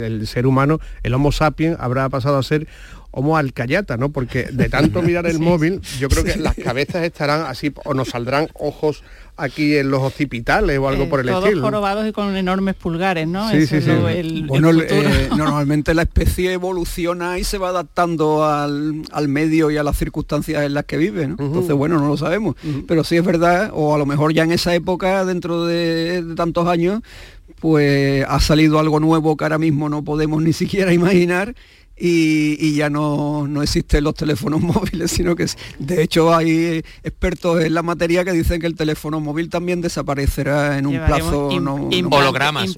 El ser humano, el Homo sapiens, habrá pasado a ser Homo alcayata, ¿no? Porque de tanto mirar el móvil, yo creo que las cabezas estarán así, o nos saldrán ojos aquí en los occipitales o algo por el todos estilo. Todos jorobados y con enormes pulgares, ¿no? Sí, Eso sí, el normalmente la especie evoluciona y se va adaptando al medio y a las circunstancias en las que vive, ¿no? Entonces, bueno, no lo sabemos. Pero sí es verdad, o a lo mejor ya en esa época, dentro de tantos años, pues ha salido algo nuevo que ahora mismo no podemos ni siquiera imaginar. Y ya no existen los teléfonos móviles, sino que de hecho hay expertos en la materia que dicen que el teléfono móvil también desaparecerá en un plazo hologramas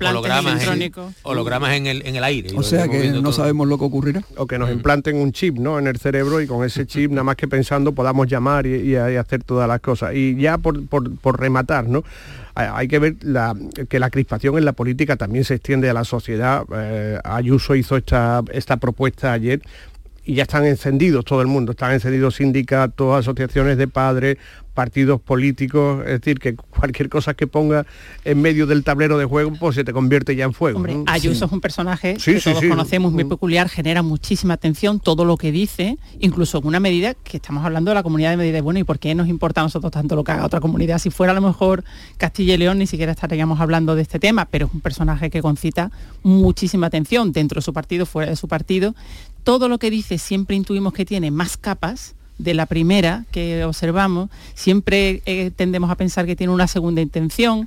en el aire. O sea que no sabemos lo que ocurrirá. O que nos implanten un chip, ¿no?, en el cerebro, y con ese chip, nada más que pensando, podamos llamar y hacer todas las cosas. Y ya por rematar, ¿no?, hay que ver que la crispación en la política también se extiende a la sociedad. Ayuso hizo esta propuesta ayer y ya están encendidos todo el mundo, están encendidos sindicatos, asociaciones de padres, partidos políticos, es decir, que cualquier cosa que ponga en medio del tablero de juego, pues se te convierte ya en fuego. Hombre, Ayuso es un personaje que todos conocemos, muy peculiar, genera muchísima atención todo lo que dice, incluso en una medida que estamos hablando de la Comunidad de Madrid. Bueno, ¿y por qué nos importa a nosotros tanto lo que haga otra comunidad? Si fuera a lo mejor Castilla y León, ni siquiera estaríamos hablando de este tema, pero es un personaje que concita muchísima atención dentro de su partido, fuera de su partido. Todo lo que dice siempre intuimos que tiene más capas de la primera que observamos, siempre tendemos a pensar que tiene una segunda intención.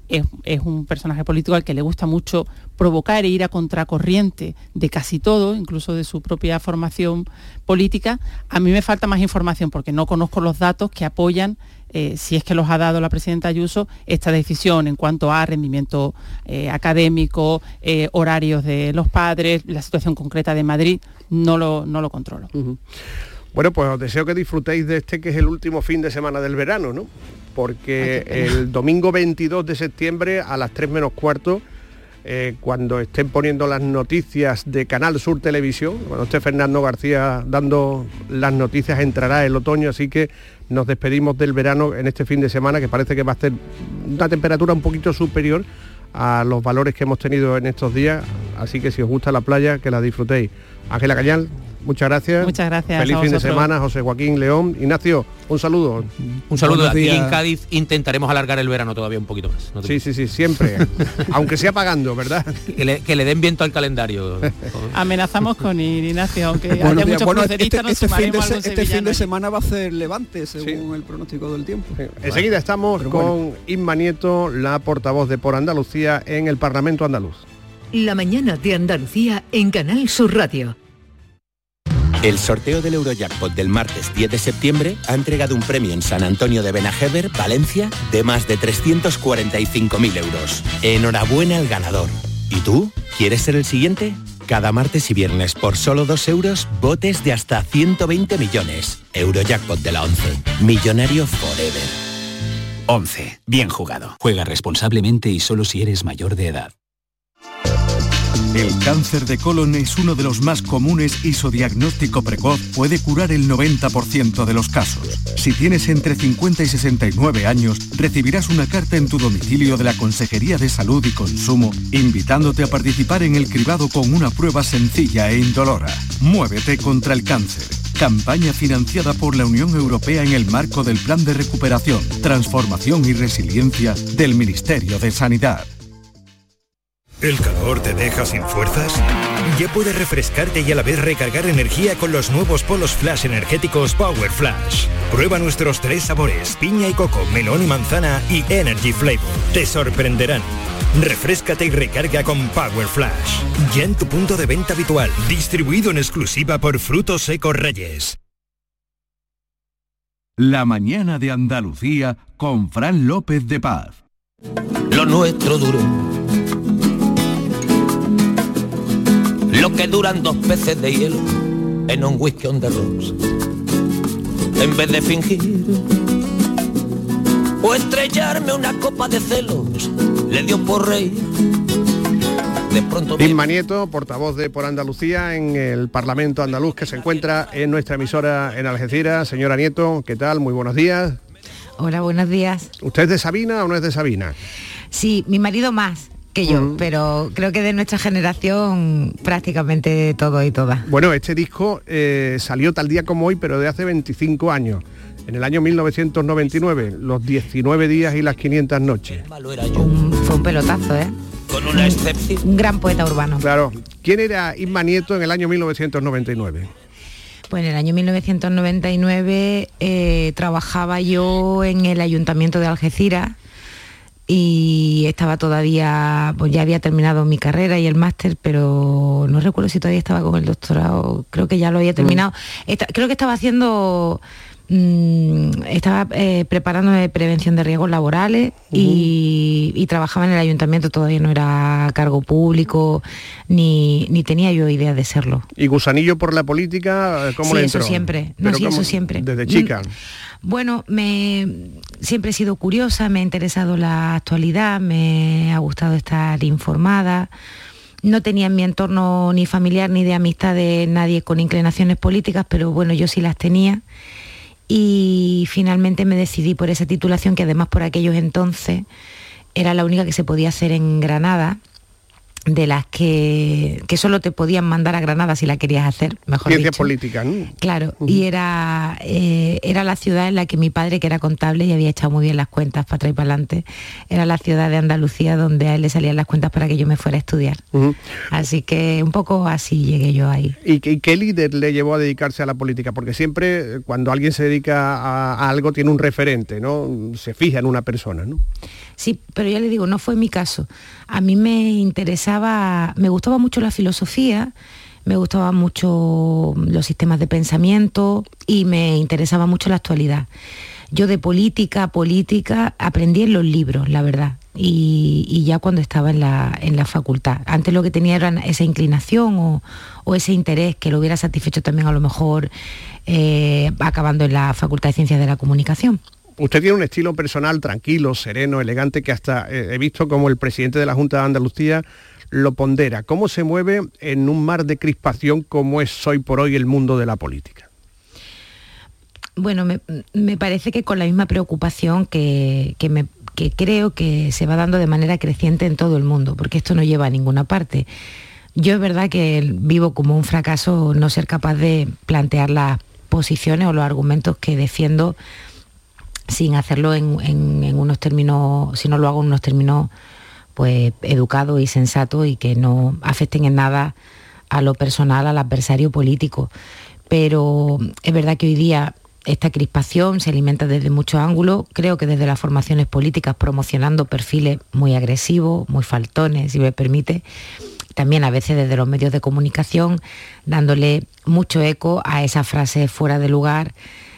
Es un personaje político al que le gusta mucho provocar e ir a contracorriente de casi todo, incluso de su propia formación política. A mí me falta más información porque no conozco los datos que apoyan, si es que los ha dado la presidenta Ayuso, esta decisión en cuanto a rendimiento académico, horarios de los padres, la situación concreta de Madrid, no lo controlo. Bueno, pues os deseo que disfrutéis de este, que es el último fin de semana del verano, ¿no? Porque el domingo 22 de septiembre a las 3 menos cuarto, cuando estén poniendo las noticias de Canal Sur Televisión, cuando esté Fernando García dando las noticias, entrará el otoño, así que nos despedimos del verano en este fin de semana, que parece que va a ser una temperatura un poquito superior a los valores que hemos tenido en estos días, así que si os gusta la playa, que la disfrutéis. Ángela Cañal, muchas gracias. Muchas gracias. Feliz fin de semana, José Joaquín León. Ignacio, un saludo. Un saludo. Aquí en Cádiz intentaremos alargar el verano todavía un poquito más. No sí, siempre. Aunque sea pagando, ¿verdad? Que le den viento al calendario. Amenazamos con ir, Ignacio, aunque haya muchos cruceristas, este fin de semana va a hacer levante, según el pronóstico del tiempo. Sí. Enseguida estamos con Inma Nieto, la portavoz de Por Andalucía en el Parlamento andaluz. La mañana de Andalucía en Canal Sur Radio. El sorteo del Eurojackpot del martes 10 de septiembre ha entregado un premio en San Antonio de Benajever, Valencia, de más de 345.000 euros. Enhorabuena al ganador. ¿Y tú? ¿Quieres ser el siguiente? Cada martes y viernes, por solo 2 euros, botes de hasta 120 millones. Eurojackpot de la 11. Millonario forever. 11. Bien jugado. Juega responsablemente y solo si eres mayor de edad. El cáncer de colon es uno de los más comunes y su diagnóstico precoz puede curar el 90% de los casos. Si tienes entre 50 y 69 años, recibirás una carta en tu domicilio de la Consejería de Salud y Consumo invitándote a participar en el cribado con una prueba sencilla e indolora. Muévete contra el cáncer. Campaña financiada por la Unión Europea en el marco del Plan de Recuperación, Transformación y Resiliencia del Ministerio de Sanidad. ¿El calor te deja sin fuerzas? Ya puedes refrescarte y a la vez recargar energía con los nuevos polos flash energéticos Power Flash. Prueba nuestros 3 sabores, piña y coco, melón y manzana y Energy Flavor. Te sorprenderán. Refréscate y recarga con Power Flash. Ya en tu punto de venta habitual, distribuido en exclusiva por Frutos Secos Reyes. La mañana de Andalucía con Fran López de Paz. Lo nuestro duro. Lo que duran 2 peces de hielo en un whisky on the rocks. En vez de fingir o estrellarme una copa de celos, le dio por reír. De pronto Inma Nieto, portavoz de Por Andalucía en el Parlamento andaluz, que se encuentra en nuestra emisora en Algeciras. Señora Nieto, ¿qué tal? Muy buenos días. Hola, buenos días. ¿Usted es de Sabina o no es de Sabina? Sí, mi marido más. que yo, pero creo que de nuestra generación prácticamente todo y todas. Bueno, este disco salió tal día como hoy, pero de hace 25 años, en el año 1999, Los 19 días y las 500 noches. Fue un pelotazo, ¿eh? Con una excepción. Un gran poeta urbano. Claro. ¿Quién era Isma Nieto en el año 1999? Pues en el año 1999 trabajaba yo en el Ayuntamiento de Algeciras y estaba todavía, pues ya había terminado mi carrera y el máster, pero no recuerdo si todavía estaba con el doctorado, creo que ya lo había terminado. Creo que estaba haciendo... estaba preparándome de prevención de riesgos laborales y trabajaba en el ayuntamiento, todavía no era cargo público ni tenía yo idea de serlo. ¿Y gusanillo por la política? ¿Cómo le entró? Eso siempre, eso siempre. ¿Desde chica? Bueno, siempre he sido curiosa, me ha interesado la actualidad, me ha gustado estar informada. No tenía en mi entorno ni familiar ni de amistad de nadie con inclinaciones políticas, pero bueno, yo sí las tenía. Y finalmente me decidí por esa titulación, que además por aquellos entonces era la única que se podía hacer en Granada, de las que solo te podían mandar a Granada si la querías hacer, mejor Ciencia dicho. política, ¿no? Claro, y era la ciudad en la que mi padre, que era contable y había echado muy bien las cuentas para atrás y para adelante, era la ciudad de Andalucía donde a él le salían las cuentas para que yo me fuera a estudiar. Así que un poco así llegué yo ahí. ¿Y qué líder le llevó a dedicarse a la política? Porque siempre cuando alguien se dedica a algo tiene un referente, ¿no? Se fija en una persona, ¿no? Sí, pero ya le digo, no fue mi caso. A mí me gustaba mucho la filosofía, me gustaban mucho los sistemas de pensamiento y me interesaba mucho la actualidad. Yo de política aprendí en los libros, la verdad, y ya cuando estaba en la facultad. Antes lo que tenía era esa inclinación o ese interés que lo hubiera satisfecho también a lo mejor acabando en la Facultad de Ciencias de la Comunicación. Usted tiene un estilo personal tranquilo, sereno, elegante, que hasta he visto como el presidente de la Junta de Andalucía lo pondera. ¿Cómo se mueve en un mar de crispación como es hoy por hoy el mundo de la política? Bueno, me parece que con la misma preocupación que creo que se va dando de manera creciente en todo el mundo, porque esto no lleva a ninguna parte. Yo es verdad que vivo como un fracaso no ser capaz de plantear las posiciones o los argumentos que defiendo sin hacerlo en unos términos, si no lo hago en unos términos pues educados y sensatos y que no afecten en nada a lo personal, al adversario político. Pero es verdad que hoy día esta crispación se alimenta desde muchos ángulos, creo que desde las formaciones políticas promocionando perfiles muy agresivos, muy faltones, si me permite, también a veces desde los medios de comunicación, dándole mucho eco a esas frases fuera de lugar,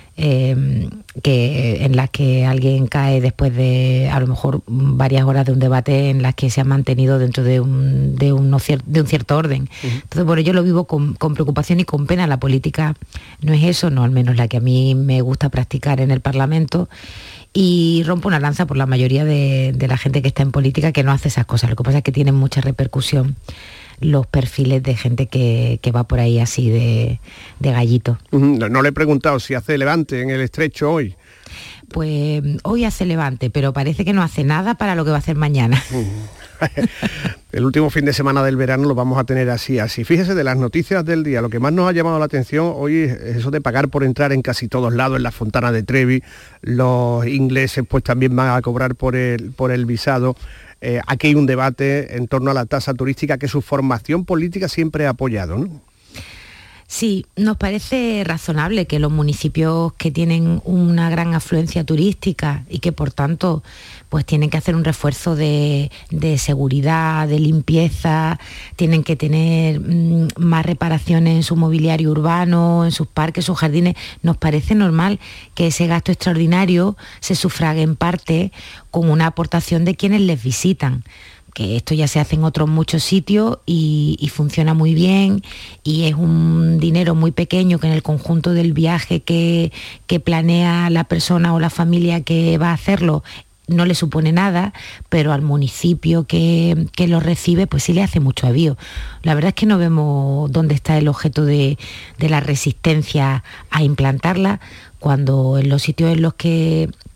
en las que alguien cae después de a lo mejor varias horas de un debate en las que se ha mantenido dentro de un cierto orden. Entonces, bueno, yo lo vivo con preocupación y con pena. La política no es eso, no al menos la que a mí me gusta practicar en el Parlamento, y rompo una lanza por la mayoría de la gente que está en política que no hace esas cosas. Lo que pasa es que tienen mucha repercusión los perfiles de gente que va por ahí así de gallito. No le he preguntado si hace levante en el Estrecho hoy. Pues hoy hace levante, pero parece que no hace nada para lo que va a hacer mañana. El último fin de semana del verano lo vamos a tener así. Fíjese, de las noticias del día, lo que más nos ha llamado la atención hoy es eso de pagar por entrar en casi todos lados, en la Fontana de Trevi. Los ingleses pues también van a cobrar por el visado. Aquí hay un debate en torno a la tasa turística que su formación política siempre ha apoyado, ¿no? Sí, nos parece razonable que los municipios que tienen una gran afluencia turística y que por tanto pues tienen que hacer un refuerzo de seguridad, de limpieza, tienen que tener más reparaciones en su mobiliario urbano, en sus parques, sus jardines. Nos parece normal que ese gasto extraordinario se sufrague en parte con una aportación de quienes les visitan, que esto ya se hace en otros muchos sitios y funciona muy bien, y es un dinero muy pequeño que en el conjunto del viaje que planea la persona o la familia que va a hacerlo no le supone nada, pero al municipio que lo recibe pues sí le hace mucho avío. La verdad es que no vemos dónde está el objeto de la resistencia a implantarla, cuando en los sitios en los que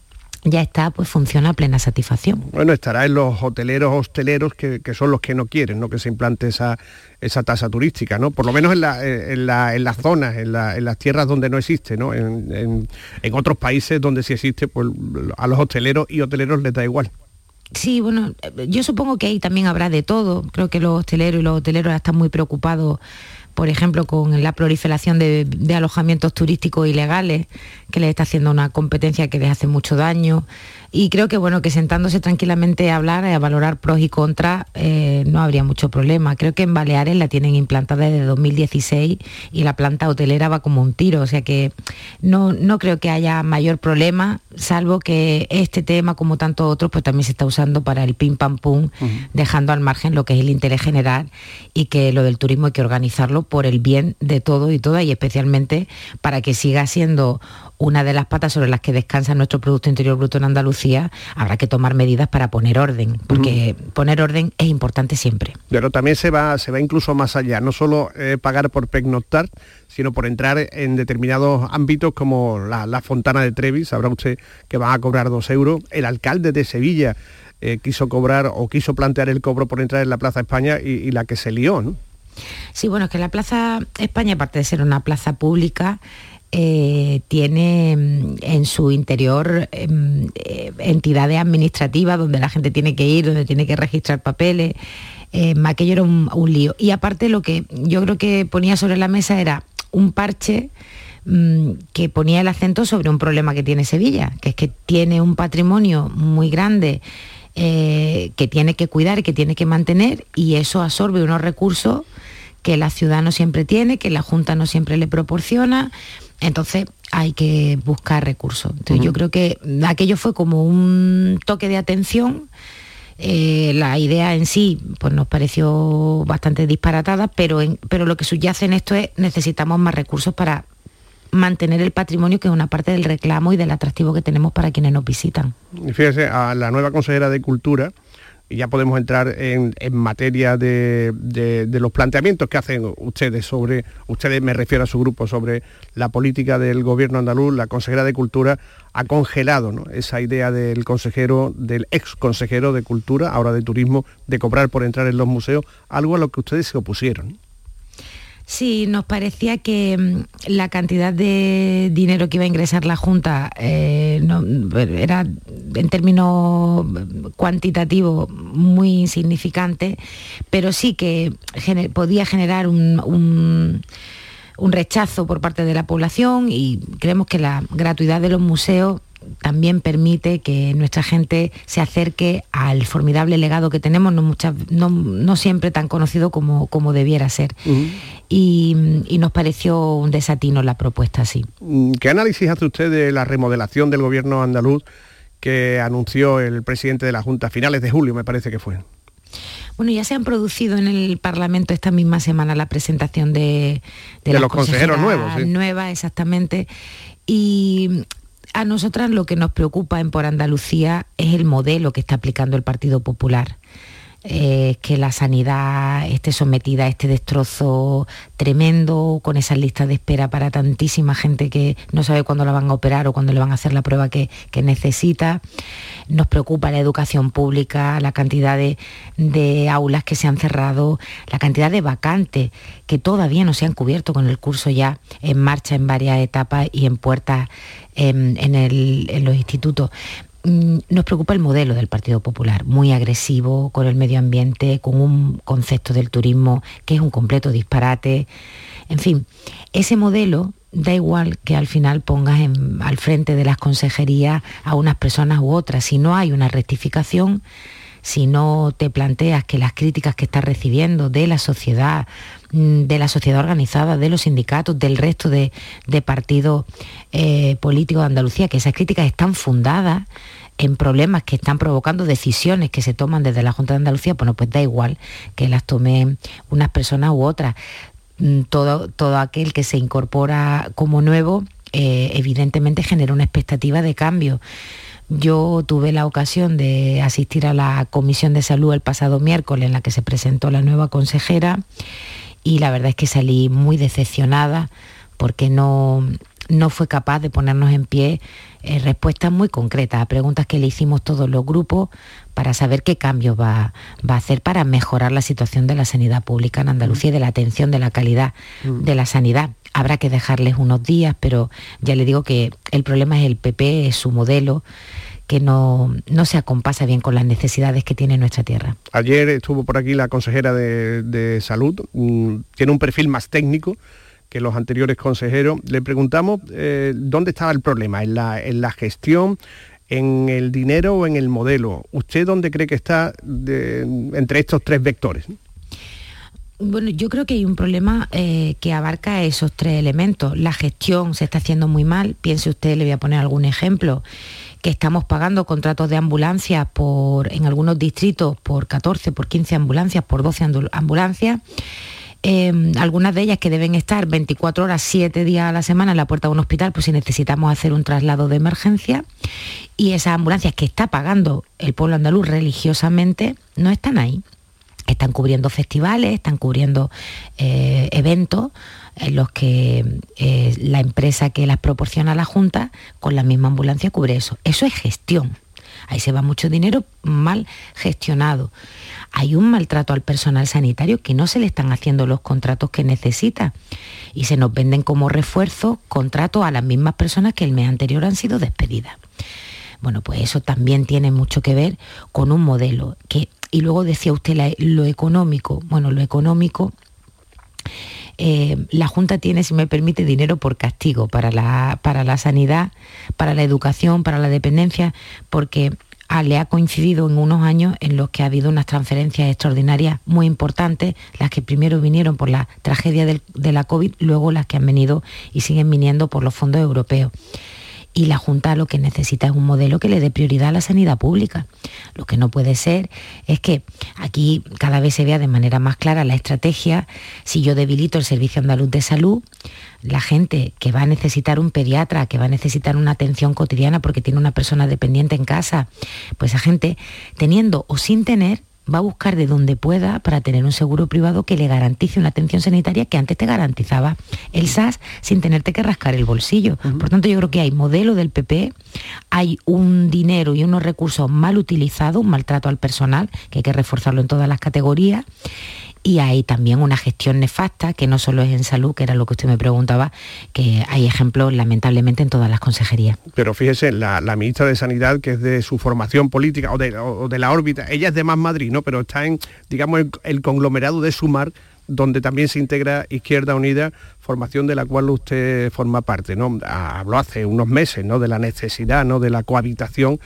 ya está, pues funciona a plena satisfacción. Bueno, estará en los hosteleros que son los que no quieren, ¿no?, que se implante esa tasa turística, ¿no? Por lo menos en las zonas, en las tierras donde no existe, ¿no? En otros países donde sí existe, pues a los hosteleros y hoteleros les da igual. Sí, bueno, yo supongo que ahí también habrá de todo. Creo que los hosteleros y los hoteleros están muy preocupados, por ejemplo, con la proliferación de alojamientos turísticos ilegales, que les está haciendo una competencia que les hace mucho daño. Y creo que, bueno, que sentándose tranquilamente a hablar, a valorar pros y contras, no habría mucho problema. Creo que en Baleares la tienen implantada desde 2016 y la planta hotelera va como un tiro. O sea que no creo que haya mayor problema, salvo que este tema, como tantos otros, pues también se está usando para el pim pam pum, dejando al margen lo que es el interés general, y que lo del turismo hay que organizarlo por el bien de todo y todas, y especialmente para que siga siendo una de las patas sobre las que descansa nuestro Producto Interior Bruto en Andalucía. Habrá que tomar medidas para poner orden, porque poner orden es importante siempre. Pero también se va incluso más allá, no solo pagar por pernoctar, sino por entrar en determinados ámbitos como la Fontana de Trevi. Sabrá usted que van a cobrar 2 euros. El alcalde de Sevilla quiso plantear el cobro por entrar en la Plaza España y la que se lió, ¿no? Sí, bueno, es que la Plaza España, aparte de ser una plaza pública, tiene en su interior entidades administrativas donde la gente tiene que ir, donde tiene que registrar papeles. Aquello era un lío. Y aparte, lo que yo creo que ponía sobre la mesa era un parche que ponía el acento sobre un problema que tiene Sevilla, que es que tiene un patrimonio muy grande que tiene que cuidar y que tiene que mantener, y eso absorbe unos recursos que la ciudad no siempre tiene, que la Junta no siempre le proporciona. Entonces hay que buscar recursos. Entonces yo creo que aquello fue como un toque de atención. La idea en sí pues nos pareció bastante disparatada, pero lo que subyace en esto es: necesitamos más recursos para mantener el patrimonio, que es una parte del reclamo y del atractivo que tenemos para quienes nos visitan. Y fíjese, a la nueva consejera de Cultura, y ya podemos entrar en materia de los planteamientos que hacen ustedes me refiero a su grupo, sobre la política del gobierno andaluz. La consejera de Cultura ha congelado, ¿no?, esa idea del ex consejero de Cultura, ahora de Turismo, de cobrar por entrar en los museos, algo a lo que ustedes se opusieron. Sí, nos parecía que la cantidad de dinero que iba a ingresar la Junta era, en términos cuantitativos, muy insignificante, pero sí que podía generar un rechazo por parte de la población, y creemos que la gratuidad de los museos también permite que nuestra gente se acerque al formidable legado que tenemos, no siempre tan conocido como debiera ser. Y nos pareció un desatino la propuesta así. ¿Qué análisis hace usted de la remodelación del gobierno andaluz que anunció el presidente de la Junta a finales de julio, me parece que fue? Bueno, ya se han producido en el Parlamento esta misma semana la presentación de los consejeros nuevos. ¿Sí? Nueva, exactamente. Y a nosotras lo que nos preocupa en Por Andalucía es el modelo que está aplicando el Partido Popular. Que la sanidad esté sometida a este destrozo tremendo, con esas listas de espera para tantísima gente que no sabe cuándo la van a operar o cuándo le van a hacer la prueba que necesita. Nos preocupa la educación pública, la cantidad de aulas que se han cerrado, la cantidad de vacantes que todavía no se han cubierto, con el curso ya en marcha en varias etapas y en puertas en los institutos. Nos preocupa el modelo del Partido Popular, muy agresivo con el medio ambiente, con un concepto del turismo que es un completo disparate. En fin, ese modelo, da igual que al final pongas al frente de las consejerías a unas personas u otras. Si no hay una rectificación, si no te planteas que las críticas que estás recibiendo de la sociedad organizada, de los sindicatos, del resto de partidos políticos de Andalucía, que esas críticas están fundadas en problemas que están provocando decisiones que se toman desde la Junta de Andalucía, bueno, pues da igual que las tomen unas personas u otras. Todo aquel que se incorpora como nuevo, evidentemente genera una expectativa de cambio. Yo tuve la ocasión de asistir a la Comisión de Salud el pasado miércoles, en la que se presentó la nueva consejera, y la verdad es que salí muy decepcionada, porque no no fue capaz de ponernos en pie respuestas muy concretas a preguntas que le hicimos todos los grupos para saber qué cambios va a hacer para mejorar la situación de la sanidad pública en Andalucía y de la atención, de la calidad de la sanidad. Habrá que dejarles unos días, pero ya le digo que el problema es el PP, es su modelo, que no se acompasa bien con las necesidades que tiene nuestra tierra. Ayer estuvo por aquí la consejera de Salud, tiene un perfil más técnico que los anteriores consejeros. Le preguntamos dónde estaba el problema, en la gestión, en el dinero o en el modelo. ¿Usted dónde cree que está entre estos tres vectores? Bueno, yo creo que hay un problema que abarca esos tres elementos. La gestión se está haciendo muy mal. Piense usted, le voy a poner algún ejemplo, que estamos pagando contratos de ambulancias en algunos distritos por 14, por 15 ambulancias, por 12 ambulancias. Algunas de ellas que deben estar 24 horas, 7 días a la semana en la puerta de un hospital, pues si necesitamos hacer un traslado de emergencia, y esas ambulancias que está pagando el pueblo andaluz religiosamente no están ahí. Están cubriendo festivales, están cubriendo eventos en los que la empresa que las proporciona a la Junta con la misma ambulancia cubre eso. Eso es gestión. Ahí se va mucho dinero mal gestionado. Hay un maltrato al personal sanitario que no se le están haciendo los contratos que necesita y se nos venden como refuerzo contratos a las mismas personas que el mes anterior han sido despedidas. Bueno, pues eso también tiene mucho que ver con un modelo que, y luego decía usted lo económico. Bueno, lo económico, la Junta tiene, si me permite, dinero por castigo para la sanidad, para la educación, para la dependencia, porque le ha coincidido en unos años en los que ha habido unas transferencias extraordinarias muy importantes, las que primero vinieron por la tragedia de la COVID, luego las que han venido y siguen viniendo por los fondos europeos. Y la Junta lo que necesita es un modelo que le dé prioridad a la sanidad pública. Lo que no puede ser es que aquí cada vez se vea de manera más clara la estrategia. Si yo debilito el Servicio Andaluz de Salud, la gente que va a necesitar un pediatra, que va a necesitar una atención cotidiana porque tiene una persona dependiente en casa, pues esa gente, teniendo o sin tener, va a buscar de donde pueda para tener un seguro privado que le garantice una atención sanitaria que antes te garantizaba el SAS sin tenerte que rascar el bolsillo. Por tanto, yo creo que hay modelo del PP, hay un dinero y unos recursos mal utilizados, un maltrato al personal, que hay que reforzarlo en todas las categorías, y hay también una gestión nefasta, que no solo es en salud, que era lo que usted me preguntaba, que hay ejemplos lamentablemente en todas las consejerías. Pero fíjese, la ministra de Sanidad, que es de su formación política o de la órbita, ella es de Más Madrid, ¿no? Pero está en, digamos, el conglomerado de Sumar, donde también se integra Izquierda Unida, formación de la cual usted forma parte, ¿no? Habló hace unos meses, ¿no?, de la necesidad, ¿no?, de la cohabitación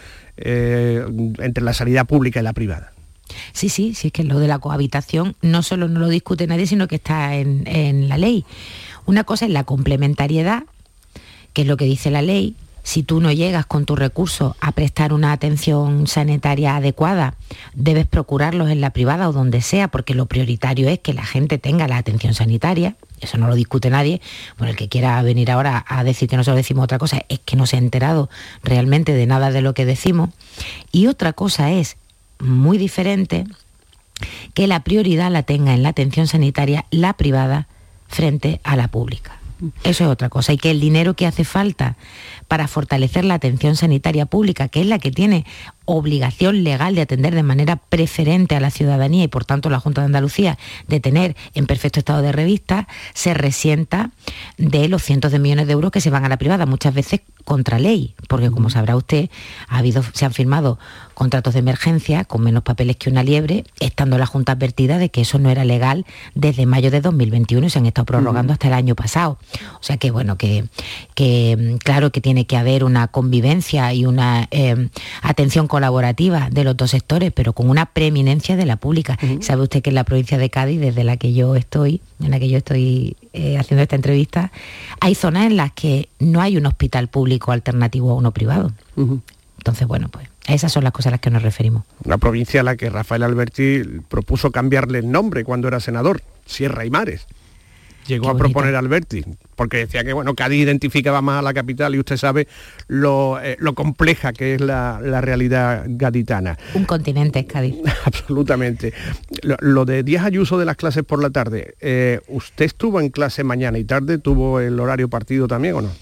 entre la sanidad pública y la privada. Sí, es que lo de la cohabitación no solo no lo discute nadie, sino que está en la ley. Una cosa es la complementariedad, que es lo que dice la ley. Si tú no llegas con tus recursos a prestar una atención sanitaria adecuada, debes procurarlos en la privada o donde sea, porque lo prioritario es que la gente tenga la atención sanitaria. Eso no lo discute nadie. Bueno, el que quiera venir ahora a decir que nosotros decimos otra cosa es que no se ha enterado realmente de nada de lo que decimos. Y otra cosa es muy diferente que la prioridad la tenga en la atención sanitaria la privada frente a la pública. Eso es otra cosa. Y que el dinero que hace falta para fortalecer la atención sanitaria pública, que es la que tiene obligación legal de atender de manera preferente a la ciudadanía y por tanto la Junta de Andalucía de tener en perfecto estado de revista, se resienta de los cientos de millones de euros que se van a la privada, muchas veces contra ley, porque como sabrá usted, se han firmado contratos de emergencia con menos papeles que una liebre, estando la Junta advertida de que eso no era legal desde mayo de 2021 y se han estado prorrogando hasta el año pasado. O sea que bueno, que claro que tiene que haber una convivencia y una atención colaborativa de los dos sectores, pero con una preeminencia de la pública. Sabe usted que en la provincia de Cádiz, desde la que yo estoy haciendo esta entrevista, hay zonas en las que no hay un hospital público alternativo a uno privado. Entonces, bueno, pues a esas son las cosas a las que nos referimos. Una provincia a la que Rafael Alberti propuso cambiarle el nombre cuando era senador, Sierra y Mares. Llegó a proponer Alberti, porque decía que bueno, Cádiz identificaba más a la capital y usted sabe lo compleja que es la realidad gaditana. Un continente es Cádiz. Absolutamente. Lo de Díaz Ayuso de las clases por la tarde, ¿usted estuvo en clase mañana y tarde? ¿Tuvo el horario partido también o no?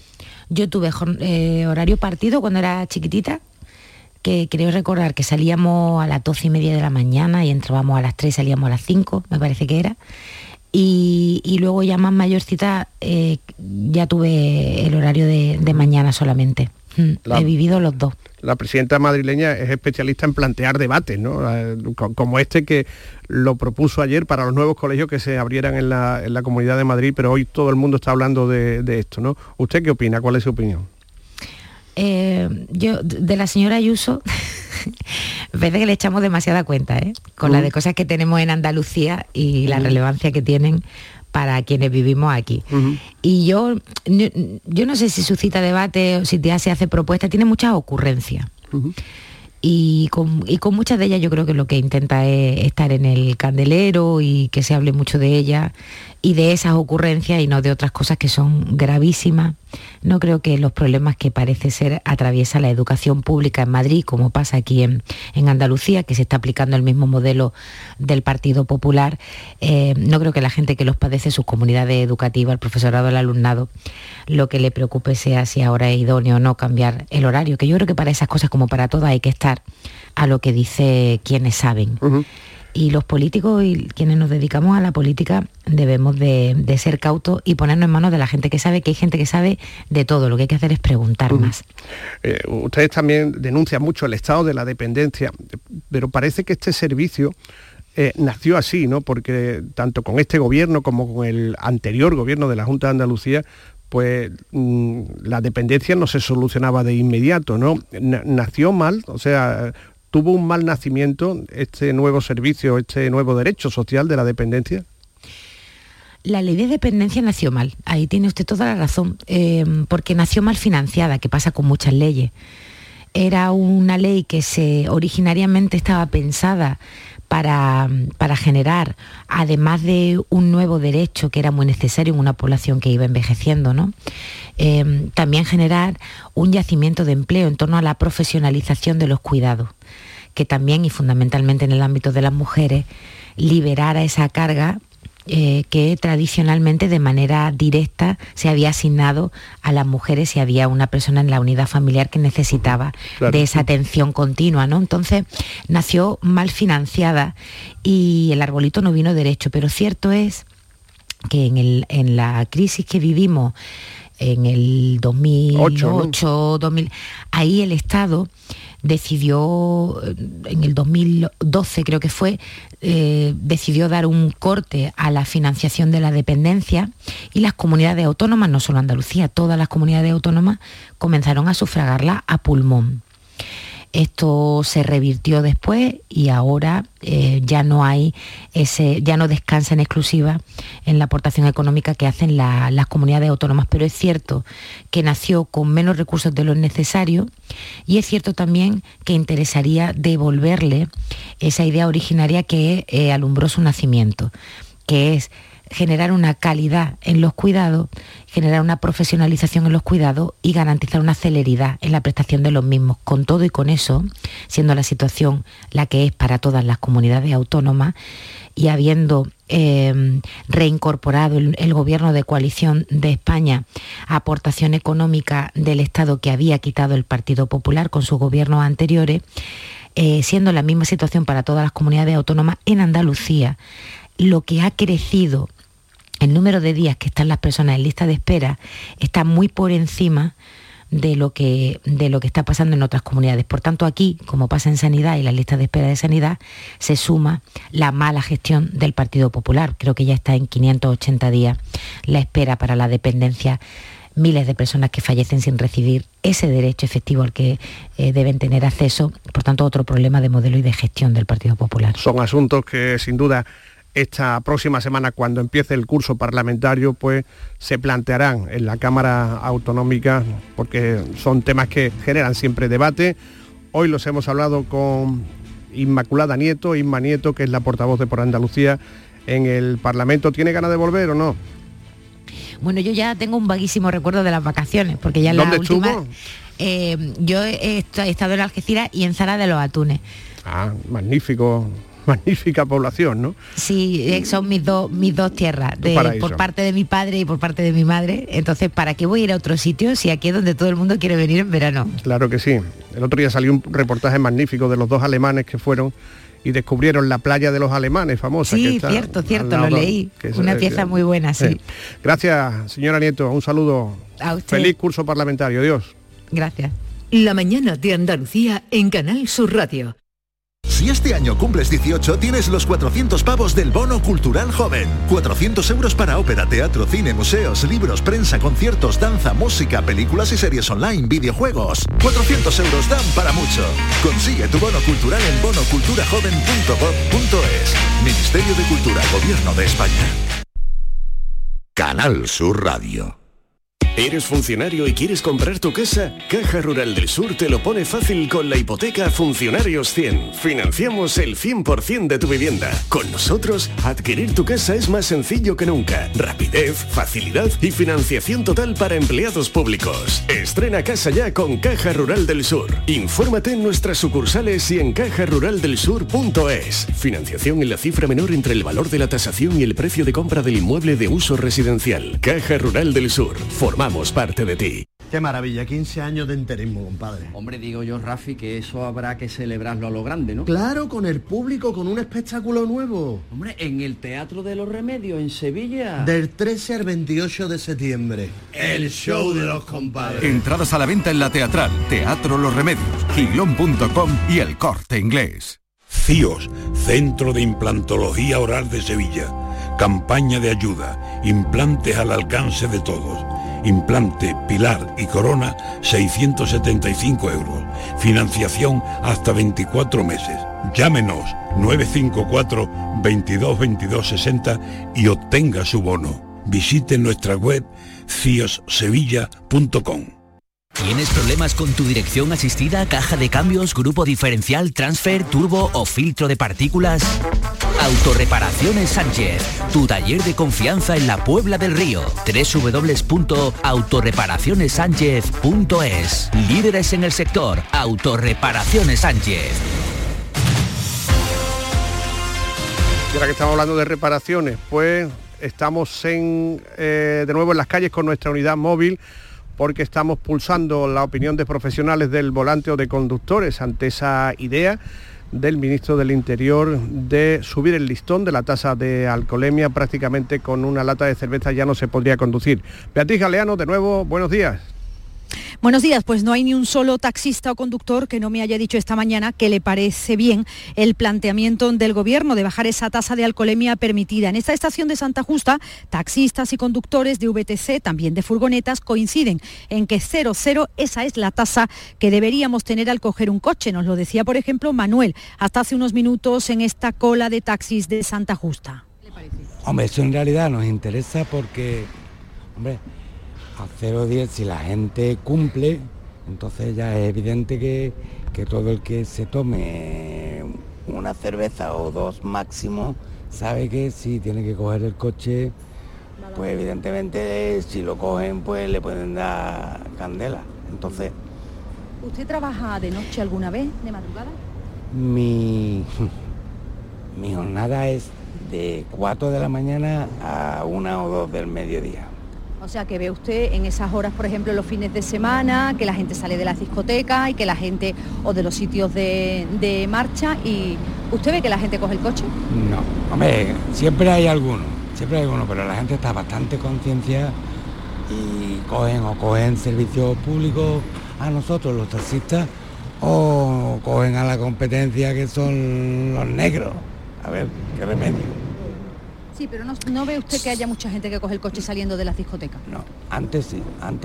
Yo tuve horario partido cuando era chiquitita, que creo recordar que salíamos a las 12:30 de la mañana y entrábamos a las 3, salíamos a las 5, me parece que era. Y luego ya más mayorcita ya tuve el horario de mañana solamente. He vivido los dos. La presidenta madrileña es especialista en plantear debates, ¿no? Como este que lo propuso ayer para los nuevos colegios que se abrieran en la Comunidad de Madrid, pero hoy todo el mundo está hablando de esto, ¿no? ¿Usted qué opina? ¿Cuál es su opinión? Yo, de la señora Ayuso, me parece que le echamos demasiada cuenta, con la de cosas que tenemos en Andalucía y la relevancia que tienen para quienes vivimos aquí. Y yo no sé si suscita debate o si ya se hace propuesta, tiene muchas ocurrencias. Y con muchas de ellas yo creo que lo que intenta es estar en el candelero y que se hable mucho de ellas y de esas ocurrencias y no de otras cosas que son gravísimas. No creo que los problemas que parece ser atraviesa la educación pública en Madrid, como pasa aquí en Andalucía, que se está aplicando el mismo modelo del Partido Popular, no creo que la gente que los padece, sus comunidades educativas, el profesorado, el alumnado, lo que le preocupe sea si ahora es idóneo o no cambiar el horario, que yo creo que para esas cosas, como para todas, hay que estar a lo que dice quienes saben. Y los políticos y quienes nos dedicamos a la política debemos de ser cautos y ponernos en manos de la gente que sabe, que hay gente que sabe de todo. Lo que hay que hacer es preguntar más. Ustedes también denuncian mucho el estado de la dependencia, pero parece que este servicio nació así, ¿no? Porque tanto con este gobierno como con el anterior gobierno de la Junta de Andalucía, pues la dependencia no se solucionaba de inmediato, ¿no? Nació mal, o sea, tuvo un mal nacimiento este nuevo servicio, este nuevo derecho social de la dependencia. La ley de dependencia nació mal, ahí tiene usted toda la razón, porque nació mal financiada, que pasa con muchas leyes. Era una ley que originariamente estaba pensada para generar, además de un nuevo derecho que era muy necesario en una población que iba envejeciendo, ¿no? También generar un yacimiento de empleo en torno a la profesionalización de los cuidados, que también y fundamentalmente en el ámbito de las mujeres liberara esa carga que tradicionalmente de manera directa se había asignado a las mujeres si había una persona en la unidad familiar que necesitaba de esa atención continua, ¿no? Entonces nació mal financiada y el arbolito no vino derecho, pero cierto es que en la crisis que vivimos en el 2008, 2000, ahí el Estado decidió, en el 2012 creo que fue, decidió dar un corte a la financiación de la dependencia y las comunidades autónomas, no solo Andalucía, todas las comunidades autónomas comenzaron a sufragarla a pulmón. Esto se revirtió después y ahora ya no descansa en exclusiva en la aportación económica que hacen las comunidades autónomas, pero es cierto que nació con menos recursos de lo necesario y es cierto también que interesaría devolverle esa idea originaria que alumbró su nacimiento, que es generar una calidad en los cuidados, generar una profesionalización en los cuidados y garantizar una celeridad en la prestación de los mismos. Con todo y con eso, siendo la situación la que es para todas las comunidades autónomas y habiendo reincorporado el gobierno de coalición de España aportación económica del Estado que había quitado el Partido Popular con sus gobiernos anteriores, siendo la misma situación para todas las comunidades autónomas, en Andalucía lo que ha crecido, el número de días que están las personas en lista de espera está muy por encima de lo que está pasando en otras comunidades. Por tanto, aquí, como pasa en sanidad y las listas de espera de sanidad, se suma la mala gestión del Partido Popular. Creo que ya está en 580 días la espera para la dependencia. Miles de personas que fallecen sin recibir ese derecho efectivo al que deben tener acceso. Por tanto, otro problema de modelo y de gestión del Partido Popular. Son asuntos que, sin duda, esta próxima semana, cuando empiece el curso parlamentario, pues se plantearán en la Cámara Autonómica, porque son temas que generan siempre debate. Hoy los hemos hablado con Inmaculada Nieto, Inma Nieto, que es la portavoz de Por Andalucía en el Parlamento. ¿Tiene ganas de volver o no? Bueno, yo ya tengo un vaguísimo recuerdo de las vacaciones, porque ya en la última... ¿Dónde estuvo? Yo he estado en Algeciras y en Zara de los Atunes. Ah, magnífico. magnífica población, ¿no? Sí, son mis dos tierras, por parte de mi padre y por parte de mi madre. Entonces, ¿para qué voy a ir a otro sitio si aquí es donde todo el mundo quiere venir en verano? Claro que sí. El otro día salió un reportaje magnífico de los 2 alemanes que fueron y descubrieron la playa de los alemanes, famosa. Sí, que está cierto, lo leí. Una pieza muy buena, sí. Gracias, señora Nieto, un saludo. A usted. Feliz curso parlamentario, Dios. Gracias. La mañana de Andalucía en Canal Sur Radio. Si este año cumples 18, tienes los 400 pavos del Bono Cultural Joven. 400 euros para ópera, teatro, cine, museos, libros, prensa, conciertos, danza, música, películas y series online, videojuegos. 400 euros dan para mucho. Consigue tu bono cultural en bonoculturajoven.gov.es. Ministerio de Cultura, Gobierno de España. Canal Sur Radio. ¿Eres funcionario y quieres comprar tu casa? Caja Rural del Sur te lo pone fácil con la hipoteca Funcionarios 100. Financiamos el 100% de tu vivienda. Con nosotros, adquirir tu casa es más sencillo que nunca. Rapidez, facilidad y financiación total para empleados públicos. Estrena casa ya con Caja Rural del Sur. Infórmate en nuestras sucursales y en cajaruraldelsur.es. Financiación en la cifra menor entre el valor de la tasación y el precio de compra del inmueble de uso residencial. Caja Rural del Sur. Formamos parte de ti. Qué maravilla, 15 años de enterismo, compadre. Hombre, digo yo, Rafi, que eso habrá que celebrarlo a lo grande, ¿no? Claro, con el público, con un espectáculo nuevo. Hombre, en el Teatro de los Remedios, en Sevilla. Del 13 al 28 de septiembre. El show de los compadres. Entradas a la venta en la Teatral, Teatro Los Remedios, Giglón.com y El Corte Inglés. CIOS, Centro de Implantología Oral de Sevilla. Campaña de ayuda. Implantes al alcance de todos. Implante, pilar y corona, 675 euros. Financiación hasta 24 meses. Llámenos 954 22 22 60 y obtenga su bono. Visite nuestra web ciossevilla.com. ¿Tienes problemas con tu dirección asistida, caja de cambios, grupo diferencial, transfer, turbo o filtro de partículas? Autorreparaciones Sánchez, tu taller de confianza en la Puebla del Río. www.autorreparacionessánchez.es. Líderes en el sector, Autorreparaciones Sánchez. Y ahora que estamos hablando de reparaciones, pues estamos de nuevo en las calles con nuestra unidad móvil, porque estamos pulsando la opinión de profesionales del volante o de conductores ante esa idea del ministro del Interior de subir el listón de la tasa de alcoholemia. Prácticamente con una lata de cerveza ya no se podría conducir. Beatriz Galeano, de nuevo, buenos días. Buenos días, pues no hay ni un solo taxista o conductor que no me haya dicho esta mañana que le parece bien el planteamiento del Gobierno de bajar esa tasa de alcoholemia permitida. En esta estación de Santa Justa, taxistas y conductores de VTC, también de furgonetas, coinciden en que 0,0, esa es la tasa que deberíamos tener al coger un coche. Nos lo decía, por ejemplo, Manuel, hasta hace unos minutos en esta cola de taxis de Santa Justa. ¿Qué le parece? Hombre, eso en realidad nos interesa porque, hombre, a 0,10 si la gente cumple, entonces ya es evidente que todo el que se tome una cerveza o dos máximo sabe que si tiene que coger el coche, pues evidentemente si lo cogen pues le pueden dar candela. Entonces, ¿usted trabaja de noche alguna vez, de madrugada? Mi jornada es de 4 de la mañana a 1 o 2 del mediodía. O sea, que ve usted en esas horas, por ejemplo, los fines de semana, que la gente sale de las discotecas y que la gente, o de los sitios de marcha, y ¿usted ve que la gente coge el coche? No, hombre, siempre hay alguno, pero la gente está bastante concienciada y cogen servicios públicos a nosotros, los taxistas, o cogen a la competencia que son los negros. A ver, qué remedio. Sí, pero no ve usted que haya mucha gente que coge el coche saliendo de las discotecas. No, antes sí,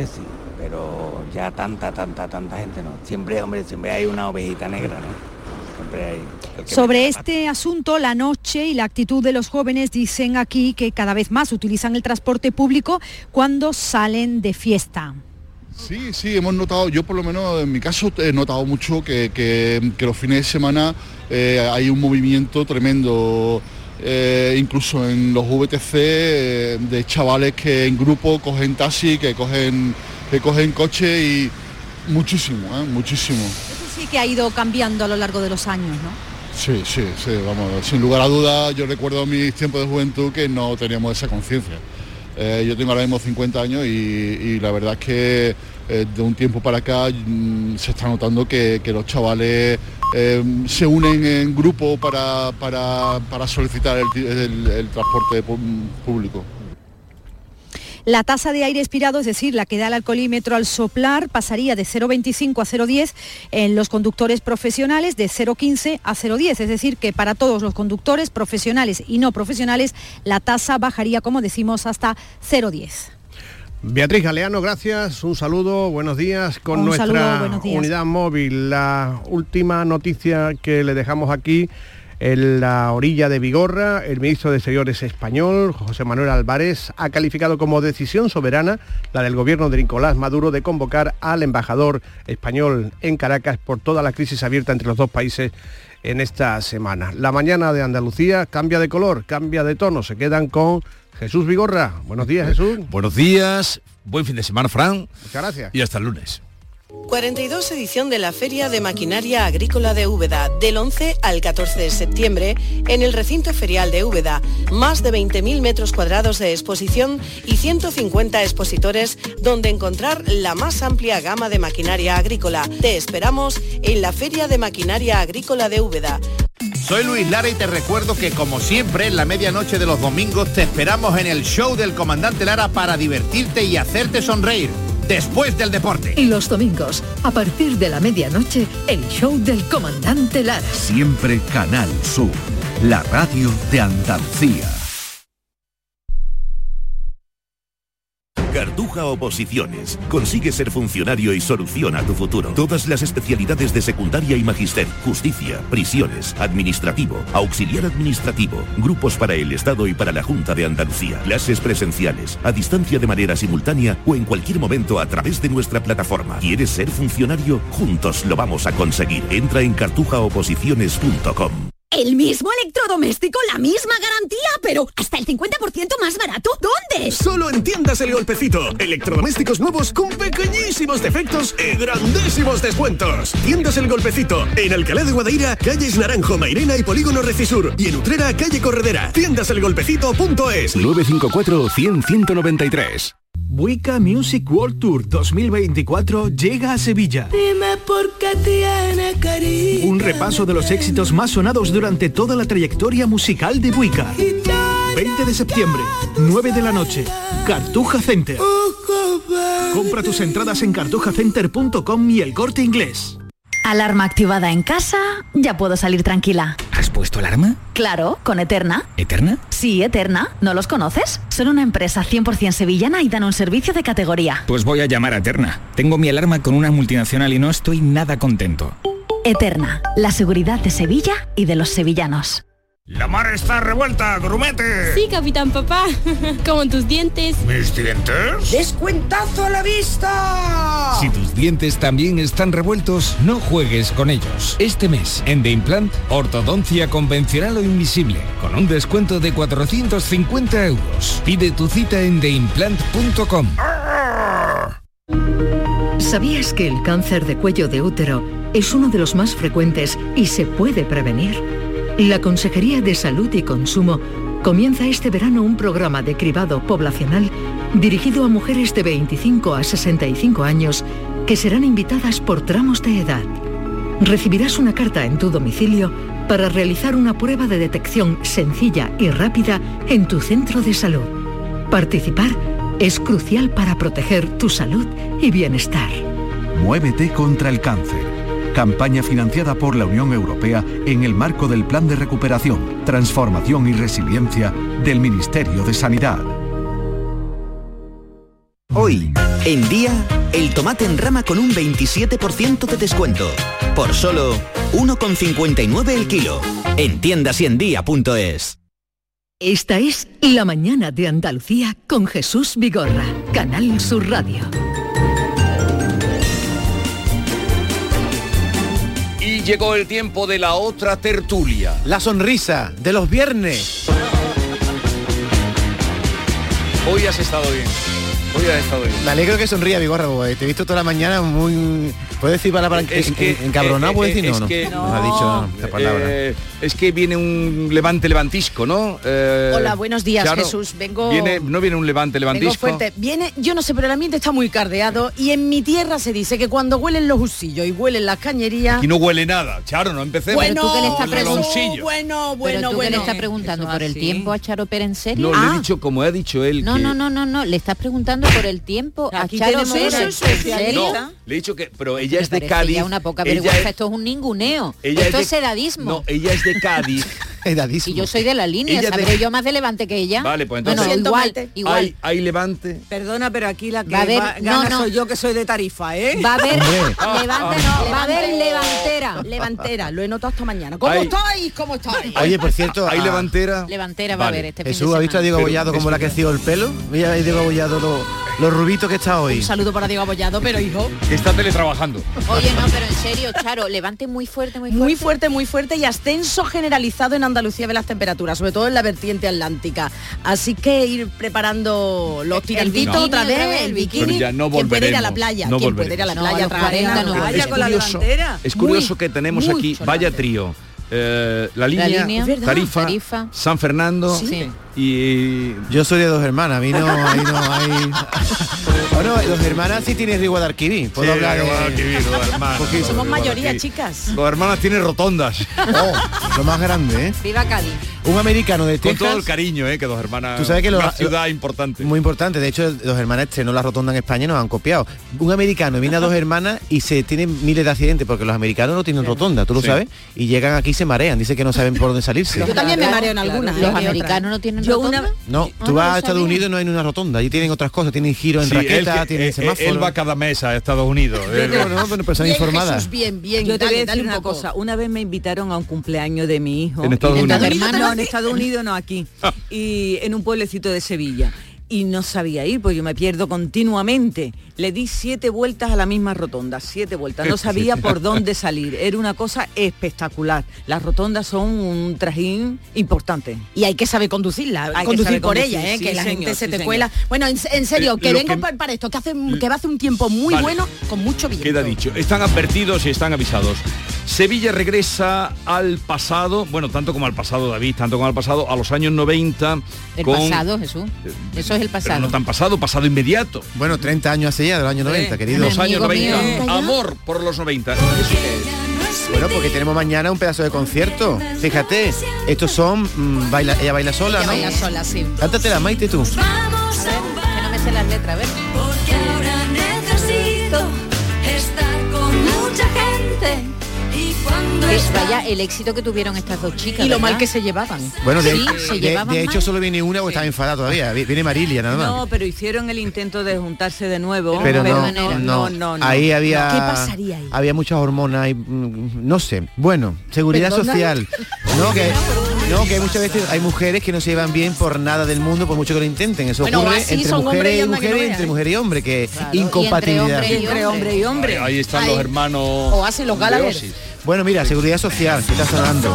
pero ya tanta gente no. Siempre hay una ovejita negra, ¿no? Siempre hay. Sobre este asunto, la noche y la actitud de los jóvenes dicen aquí que cada vez más utilizan el transporte público cuando salen de fiesta. Sí, hemos notado, yo por lo menos en mi caso he notado mucho que los fines de semana hay un movimiento tremendo. Incluso en los VTC de chavales que en grupo cogen taxi, que cogen coche, y muchísimo. Eso sí que ha ido cambiando a lo largo de los años, ¿no? Sí, vamos, sin lugar a dudas, yo recuerdo mis tiempos de juventud que no teníamos esa conciencia. Yo tengo ahora mismo 50 años y la verdad es que de un tiempo para acá se está notando que los chavales se unen en grupo para solicitar el transporte público. La tasa de aire expirado, es decir, la que da el alcoholímetro al soplar, pasaría de 0,25 a 0,10 en los conductores profesionales, de 0,15 a 0,10. Es decir, que para todos los conductores profesionales y no profesionales, la tasa bajaría, como decimos, hasta 0,10. Beatriz Galeano, gracias, un saludo, buenos días. Con nuestra unidad móvil, la última noticia que le dejamos aquí, en la orilla de Vigorra, el ministro de Exteriores español, José Manuel Álvarez, ha calificado como decisión soberana la del gobierno de Nicolás Maduro de convocar al embajador español en Caracas por toda la crisis abierta entre los dos países en esta semana. La mañana de Andalucía cambia de color, cambia de tono, se quedan con Jesús Vigorra. Buenos días, Jesús. Buenos días, buen fin de semana, Fran. Muchas gracias. Y hasta el lunes. 42 edición de la Feria de Maquinaria Agrícola de Úbeda, del 11 al 14 de septiembre, en el recinto ferial de Úbeda. Más de 20.000 metros cuadrados de exposición y 150 expositores donde encontrar la más amplia gama de maquinaria agrícola. Te esperamos en la Feria de Maquinaria Agrícola de Úbeda. Soy Luis Lara y te recuerdo que, como siempre, en la medianoche de los domingos te esperamos en el show del Comandante Lara para divertirte y hacerte sonreír. Después del deporte. Y los domingos, a partir de la medianoche, el show del Comandante Lara. Siempre Canal Sur, la radio de Andalucía. Cartuja Oposiciones. Consigue ser funcionario y soluciona tu futuro. Todas las especialidades de secundaria y magister, justicia, prisiones, administrativo, auxiliar administrativo, grupos para el Estado y para la Junta de Andalucía, clases presenciales, a distancia de manera simultánea o en cualquier momento a través de nuestra plataforma. ¿Quieres ser funcionario? Juntos lo vamos a conseguir. Entra en cartujaoposiciones.com. El mismo electrodoméstico, la misma garantía, pero hasta el 50% más barato. ¿Dónde? Solo en Tiendas El Golpecito. Electrodomésticos nuevos con pequeñísimos defectos y grandísimos descuentos. Tiendas El Golpecito. En Alcalá de Guadaira, calles Naranjo, Mairena y Polígono Recisur. Y en Utrera, calle Corredera. Tiendaselgolpecito.es. 954-100-193. Buica Music World Tour 2024 llega a Sevilla. Dime por qué tiene cariño. Un repaso de los éxitos más sonados durante toda la trayectoria musical de Buica. 20 de septiembre, 9 de la noche, Cartuja Center. Compra tus entradas en cartujacenter.com y El Corte Inglés. Alarma activada en casa, ya puedo salir tranquila. ¿Has puesto alarma? Claro, con Eterna. ¿Eterna? Sí, Eterna. ¿No los conoces? Son una empresa 100% sevillana y dan un servicio de categoría. Pues voy a llamar a Eterna. Tengo mi alarma con una multinacional y no estoy nada contento. Eterna, la seguridad de Sevilla y de los sevillanos. La mar está revuelta, grumete. Sí, capitán papá. Como tus dientes. ¿Mis dientes? ¡Descuentazo a la vista! Si tus dientes también están revueltos, no juegues con ellos. Este mes, en The Implant, ortodoncia convencional o invisible, con un descuento de 450 euros. Pide tu cita en theimplant.com. ¿Sabías que el cáncer de cuello de útero es uno de los más frecuentes y se puede prevenir? La Consejería de Salud y Consumo comienza este verano un programa de cribado poblacional dirigido a mujeres de 25 a 65 años que serán invitadas por tramos de edad. Recibirás una carta en tu domicilio para realizar una prueba de detección sencilla y rápida en tu centro de salud. Participar es crucial para proteger tu salud y bienestar. Muévete contra el cáncer. Campaña financiada por la Unión Europea en el marco del Plan de Recuperación, Transformación y Resiliencia del Ministerio de Sanidad. Hoy, en Día, el tomate en rama con un 27% de descuento. Por solo 1,59 el kilo. En tiendasyendia.es. Esta es La Mañana de Andalucía con Jesús Vigorra, Canal Sur Radio. Y llegó el tiempo de la otra tertulia. La sonrisa de los viernes. Hoy has estado bien. Hoy ha estado bien. Me alegro que sonría, Vigorra, porque te he visto toda la mañana muy... ¿Puedes decir palabra encabronado? ¿Puedes decir? No. No ha dicho esta palabra. Es que viene un levante levantisco, ¿no? Hola, buenos días, claro, Jesús. No viene un levante levantisco. Vengo fuerte. Viene, yo no sé, pero el ambiente está muy cardeado y en mi tierra se dice que cuando huelen los usillos y huelen las cañerías... Aquí no huele nada, Charo, no empecemos. Bueno, ¿Tú qué le estás preguntando? Bueno, ¿Tú qué le estás preguntando por el tiempo a Charo Pérez, en serio? No, le he dicho, como ha dicho él, No, le estás preguntando por el tiempo a Aquí Charo tenemos Pérez, eso, ¿en serio? No, le he dicho que... Pero ella es de parece Cádiz. ya una poca vergüenza, esto es un ninguneo. Esto es edadismo. No, ella es de Cádiz. Y yo soy de la línea, Ella sabré yo más de Levante que ella. Vale, pues entonces... Bueno, igual. Hay Levante. Perdona, pero aquí la que Va a haber- gana no. soy yo, que soy de Tarifa, ¿eh? Va a haber Levante, va a haber Levantera. Levantera, lo he notado esta mañana. ¿Cómo Hay- estáis? ¿Cómo estáis? Oye, por cierto... Hay Levantera. Levantera va a haber este fin de Jesús, ¿ha visto a semana. Diego Abollado cómo le ha crecido el pelo? Mira a Diego Abollado los rubitos que está hoy. Un saludo para Diego Abollado, pero hijo... Que está teletrabajando. Oye, no, pero en serio, Charo, Levante muy fuerte, Muy fuerte y ascenso generalizado en Andalucía de las temperaturas, sobre todo en la vertiente atlántica. Así que ir preparando los tiralditos bikini otra vez, el bikini. Pero ya no ¿Quién puede ir a volveremos, la playa? no ¿Quién puede ir a la volveremos. playa? No, a los 40 no. Vaya con la delantera. Es curioso Muy, que tenemos muy aquí, vaya trío. La línea, línea, ¿verdad? Tarifa, San Fernando y... Yo soy de Dos Hermanas, a mí no hay... Bueno, Dos Hermanas sí tiene Río Guadalquivir. Puedo hablar de... Somos mayoría, chicas. Dos Hermanas tiene rotondas. Lo más grande, ¿eh? Viva Cádiz. Un americano de Con Texas... todo el cariño, que Dos Hermanas... Tú sabes que una ciudad importante. Muy importante. De hecho, Dos Hermanas estrenó la rotonda en España y nos han copiado. Un americano viene a Dos Hermanas y se tienen miles de accidentes porque los americanos no tienen rotonda, tú lo sabes, y llegan aquí y se marean. Dice que no saben por dónde salirse. Yo también me mareo en algunas. Los americanos no tienen rotonda. No, tú vas a Estados Unidos y no hay ni una rotonda. Allí tienen otras cosas, tienen giro en raqueta, tienen semáforo. Él va cada mes a Estados Unidos. No, bueno, pues son informadas. Bien. Yo te voy a decir dale una un poco. cosa. Una vez me invitaron a un cumpleaños de mi hijo. ¿En Estados Unidos? No, en Estados Unidos no, aquí. Y en un pueblecito de Sevilla. Y no sabía ir, porque yo me pierdo continuamente. Le di 7 vueltas a la misma rotonda, 7 vueltas. No sabía por dónde salir. Era una cosa espectacular. Las rotondas son un trajín importante. Y hay que saber conducirla, Hay que conducir saber por conducir, ella, sí, que la señor, gente se sí, te señor. cuela. Bueno, en serio, que lo vengo que- para esto, que va a hacer un tiempo muy Vale. bueno, con mucho viento. Queda dicho. Están advertidos y están avisados. Sevilla regresa al pasado, bueno, tanto como al pasado, David, tanto como al pasado, a los años 90. El con, pasado, Jesús. Eso es el Pero pasado. no tan pasado inmediato. Bueno, 30 años hace ya, del año 90, querido. Los años Amigo 90. mío. Amor por los 90. Eso que es. Bueno, porque tenemos mañana un pedazo de concierto. Fíjate, estos son... ella baila sola, Ella ¿no? baila sola, sí. Cántatela, Maite, tú. A ver, que no me sé las letras, a ver. Porque ahora necesito estar con mucha gente. Y cuando Vaya el éxito que tuvieron estas dos chicas. Y lo ¿verdad? mal que se llevaban. Bueno, Sí, se llevaban de hecho mal. solo viene una porque estaba enfadada todavía. Viene Marilia, nada más. No, pero hicieron el intento de juntarse de nuevo. Pero no. Ahí había... ¿Qué pasaría ahí? Había muchas hormonas y... no sé. Bueno, seguridad ¿Perdona? social. No, que muchas veces hay mujeres que no se llevan bien por nada del mundo, por mucho que lo intenten. Eso Bueno, ocurre así entre son hombres mujeres y y anda que no mujeres, veas, entre ¿eh? mujer y hombre, que Claro. incompatibilidad. Y entre hombre y hombre. Ahí están los hermanos. O hacen los Gallagher. Leosis. Bueno, mira, seguridad social, ¿qué está sonando?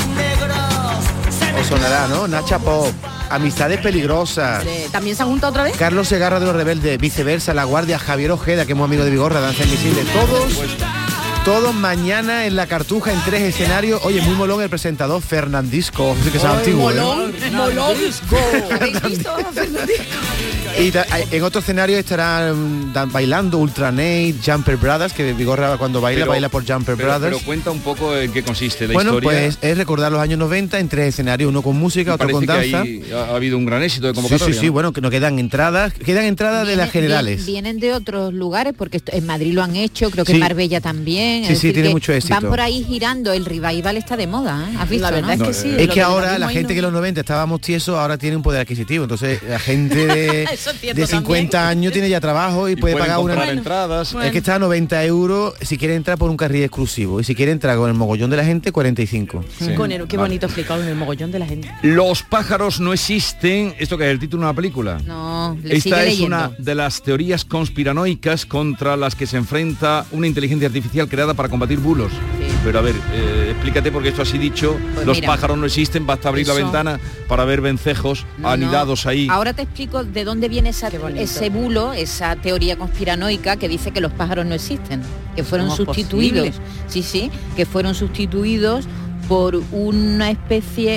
O sonará, ¿no? Nacha Pop, Amistades Peligrosas, ¿También se han juntado otra vez? Carlos Segarra de los Rebeldes, Viceversa, La Guardia, Javier Ojeda, que es muy amigo de Vigorra, Danza Invisible, todos mañana en la Cartuja en 3 escenarios. Oye, muy molón el presentador Fernandisco, que es antiguo, ¿eh? Molón. ¿Habéis visto a Fernandisco? Y en otro escenario estarán bailando Ultranate, Jumper Brothers, que Vigorra cuando baila por Jumper Brothers. Pero cuenta un poco en qué consiste la Bueno, historia. pues es recordar los años 90 en 3 escenarios, uno con música, otro con Parece que danza. ahí ha habido un gran éxito de convocatoria. Sí, bueno, que no quedan entradas de las generales. Vienen de otros lugares, porque en Madrid lo han hecho, creo que Sí. en Marbella también. Sí, es decir, tiene que mucho éxito. Van por ahí girando, el revival está de moda, ¿eh? ¿Has visto, La verdad no? es que sí. Es lo que del ahora batismo la ahí gente no- que en los 90 estábamos tiesos ahora tiene un poder adquisitivo. Entonces la gente Eso es cierto de 50 años tiene ya trabajo y puede pueden pagar una... comprar entradas. Es que está a 90 euros si quiere entrar por un carril exclusivo. Y si quiere entrar con el mogollón de la gente, 45. Qué bonito explicado en el mogollón de la gente. Los pájaros no existen. ¿Esto que es el título de una película? No, le Esta sigue es leyendo. una de las teorías conspiranoicas contra las que se enfrenta una inteligencia artificial creada para combatir bulos. Sí. Pero a ver, explícate, porque esto así dicho, Pues los mira, pájaros no existen, basta abrir la eso- ventana para ver vencejos anidados ahí. Ahora te explico de dónde viene ese bulo, esa teoría conspiranoica que dice que los pájaros no existen, que fueron ¿Cómo es sustituidos. posible? Sí, que fueron sustituidos por una especie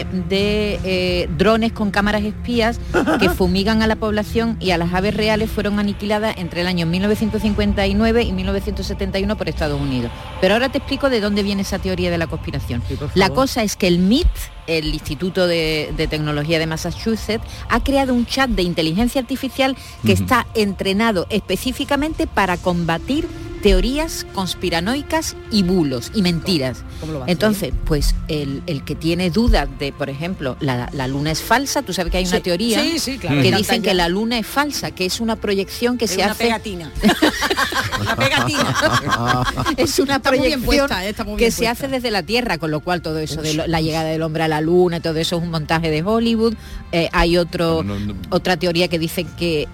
de drones con cámaras espías que fumigan a la población, y a las aves reales fueron aniquiladas entre el año 1959 y 1971 por Estados Unidos. Pero ahora te explico de dónde viene esa teoría de la conspiración. La cosa es que el MIT, el Instituto de Tecnología de Massachusetts, ha creado un chat de inteligencia artificial que está entrenado específicamente para combatir teorías conspiranoicas y bulos y mentiras. ¿Cómo lo va a hacer? Entonces, pues el que tiene dudas de, por ejemplo, la luna es falsa, tú sabes que hay una Sí, teoría sí, claro. que Me dicen encanta que ya. la luna es falsa, que es una proyección que Es se una hace... pegatina. Una pegatina. Es una Está muy bien proyección puesta, está muy que bien se puesta. hace desde la Tierra, con lo cual todo eso de la llegada del hombre a la luna, todo eso es un montaje de Hollywood. Hay otra teoría que dice que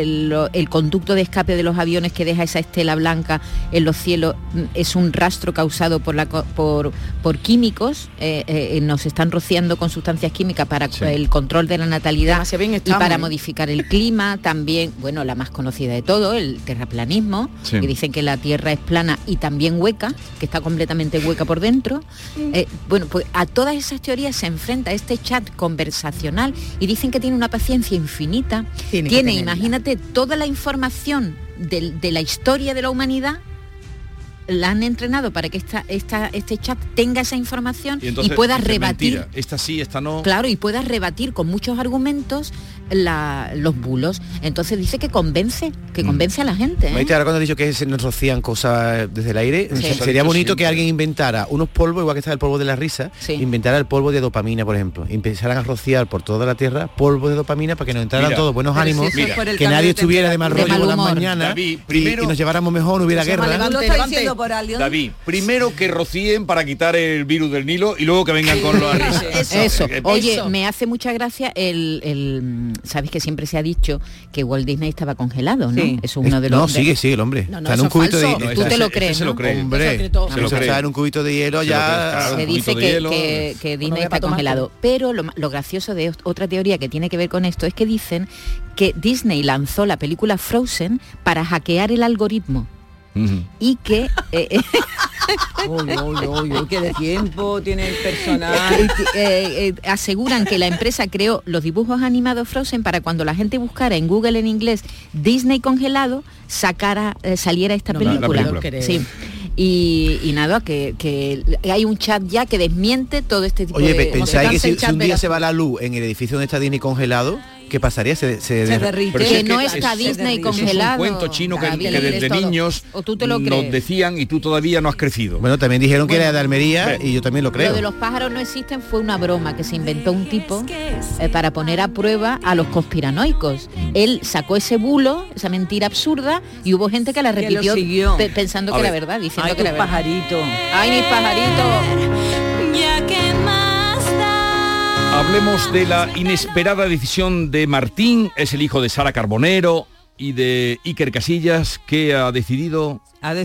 el conducto de escape de los aviones que deja esa estela blanca en los cielos es un rastro causado por químicos. Nos están rociando con sustancias químicas para el control de la natalidad y para modificar el clima. También, bueno, la más conocida de todo, el terraplanismo, Sí. que dicen que la Tierra es plana y también hueca, que está completamente hueca por dentro. Bueno, pues a todas esas teorías se enfrenta este chat conversacional y dicen que tiene una paciencia infinita. Tiene que Tiene, tenerla. imagínate, toda la información de la historia de la humanidad. La han entrenado para que este chat tenga esa información y, entonces pueda dices, rebatir. mentira, esta sí, esta no. Claro, y pueda rebatir con muchos argumentos los bulos. Entonces dice que convence a la gente. ¿eh? Maite, ahora cuando has dicho que se nos rocían cosas desde el aire, Sí. sería bonito que alguien inventara unos polvos, igual que está el polvo de la risa, inventara el polvo de dopamina, por ejemplo, y empezaran a rociar por toda la Tierra polvo de dopamina para que nos entraran Mira, todos buenos pero si ánimos, eso es por el que cambio nadie de estuviera de mal rollo temperatura. por las De mal humor. mañanas David, primero- y nos lleváramos mejor, no hubiera guerra. David, primero que rocíen para quitar el virus del Nilo y luego que vengan con los risas. Eso. Oye, me hace mucha gracia sabes que siempre se ha dicho que Walt Disney estaba congelado, ¿no? Sí. Eso es uno de los... No, sigue el hombre. No, está en eso un es cubito falso. de Tú te lo crees, ¿no? Hombre, Se lo cree. está en un cubito de hielo ya. Se dice que Disney está congelado. Pero lo gracioso de otra teoría que tiene que ver con esto es que dicen que Disney lanzó la película Frozen para hackear el algoritmo. Y que que de tiempo tiene el personal. aseguran que la empresa creó los dibujos animados Frozen para cuando la gente buscara en Google en inglés Disney congelado, saliera esta No, la película. película. Sí. Y nada, que hay un chat ya que desmiente todo este tipo Oye, de... pensáis que si un día se va la luz en el edificio donde está Disney congelado, ¿qué pasaría? Se derrite. Que no está Disney congelado. Es un cuento chino que David, desde es todo. niños O tú te lo nos crees. decían y tú todavía no has crecido. Bueno, también dijeron que era de Almería y yo también lo creo. Lo de los pájaros no existen fue una broma que se inventó un tipo para poner a prueba a los conspiranoicos. Él sacó ese bulo, esa mentira absurda, y hubo gente que la Que lo repitió siguió. pensando A que era ver. verdad, diciendo Ay, que era tus verdad. pajaritos. Ay, mis pajaritos. Ya que más da. Hablemos de la inesperada decisión de Martín, es el hijo de Sara Carbonero y de Iker Casillas, que ha decidido...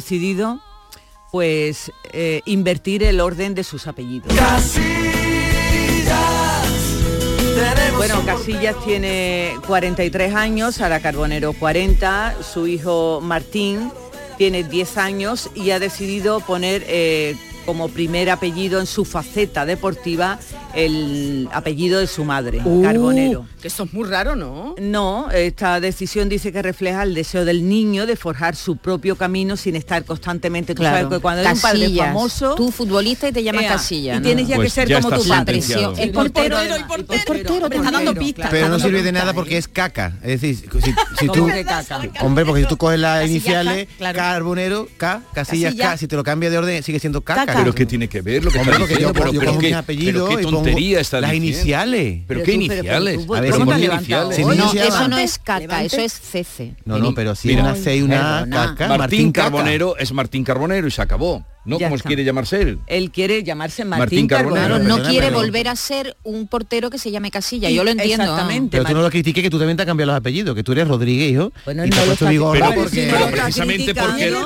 Pues invertir el orden de sus apellidos. Bueno, Casillas tiene 43 años, Sara Carbonero 40, su hijo Martín tiene 10 años y ha decidido poner como primer apellido en su faceta deportiva el apellido de su madre, Carbonero. Que eso es muy raro, ¿no? No, esta decisión dice que refleja el deseo del niño de forjar su propio camino sin estar constantemente. Tú Claro. sabes que cuando eres un padre Casillas. famoso, Tú futbolista y te llamas Ea, Casillas, y ¿no? tienes ya Pues que ser ya como está tu padre. sentenciado. El portero, Me está dando pistas. Pero no sirve de nada porque es caca. Es decir, si ¿Cómo tú... que caca? Hombre, porque si tú coges las Casillas, iniciales, claro. Carbonero, Casillas, Casillas. K, si te lo cambias de orden sigue siendo caca. Pero ¿qué tiene que ver lo que Hombre, está porque diciendo? yo Pero cojo qué- mis apellidos pero qué y pongo tontería está las diciendo. iniciales. ¿Pero qué iniciales? A ver, ¿Cómo si te has pon- levantado si hoy? no No, llama- eso no es caca, eso es cece. No, pero si Mira, una C y una perdona. caca, Martín Caca. Carbonero es Martín Carbonero y se acabó. ¿no? Ya Como está. quiere llamarse él. Él quiere llamarse Martín Martín Carbonero. Carbonero. No Perdona, quiere pero- volver a ser un portero que se llame Casilla, Y- yo lo entiendo. exactamente. Pero tú no lo critiques, que tú también te has cambiado los apellidos, que tú eres Rodríguez, hijo. Bueno, y él te no has lo puesto está- Vigorra pero porque... si no Pero lo está precisamente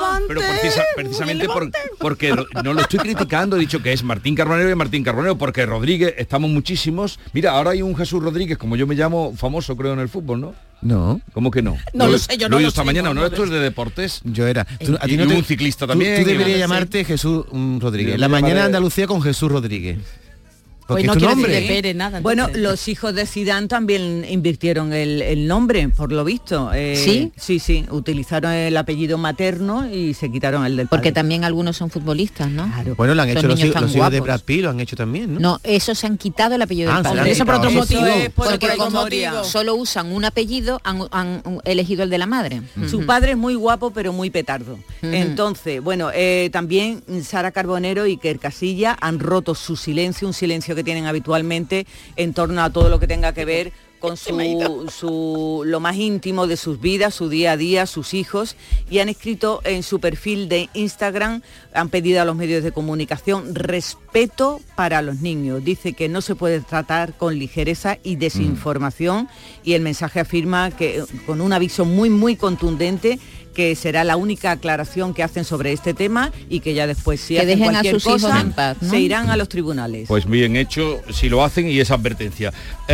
porque no lo estoy criticando, he dicho que es Martín Carbonero y Martín Carbonero, porque Rodríguez estamos muchísimos. Mira, ahora hay un Jesús Rodríguez, como yo me llamo, famoso creo en el fútbol, ¿no? No. ¿Cómo que no? No lo sé, yo no lo he lo oído esta sé, mañana, no, ¿no? no Esto es de deportes. Yo era. Y un ciclista también. Tú deberías y- llamarte Jesús Rodríguez. Yo La me mañana de llamaré- Andalucía con Jesús Rodríguez. Porque Pues no es tu quiere nombre. decir de Pérez, nada. Bueno, entonces. los hijos de Zidane también invirtieron el nombre, por lo visto. ¿Sí? Sí, utilizaron el apellido materno y se quitaron el del Porque padre. también algunos son futbolistas, ¿no? Bueno, lo han Son hecho los niños hijos tan de guapos. Brad Pitt, lo han hecho también, ¿no? No, esos se han quitado el apellido del se lo padre. han Eso por otro quitado. motivo. Eso es por Porque otra como historia. solo usan un apellido, han elegido el de la madre. Su padre es muy guapo, pero muy petardo. Entonces, bueno, también Sara Carbonero y Iker Casillas han roto su silencio, un silencio que tienen habitualmente en torno a todo lo que tenga que ver con lo más íntimo de sus vidas, su día a día, sus hijos, y han escrito en su perfil de Instagram, han pedido a los medios de comunicación respeto para los niños. Dice que no se puede tratar con ligereza y desinformación, y el mensaje afirma que con un aviso muy, muy contundente, que será la única aclaración que hacen sobre este tema y que ya después si Que hacen dejen a cualquier sus hijos cosa en paz, ¿no? se irán a los tribunales. Pues bien hecho, si lo hacen, y esa advertencia.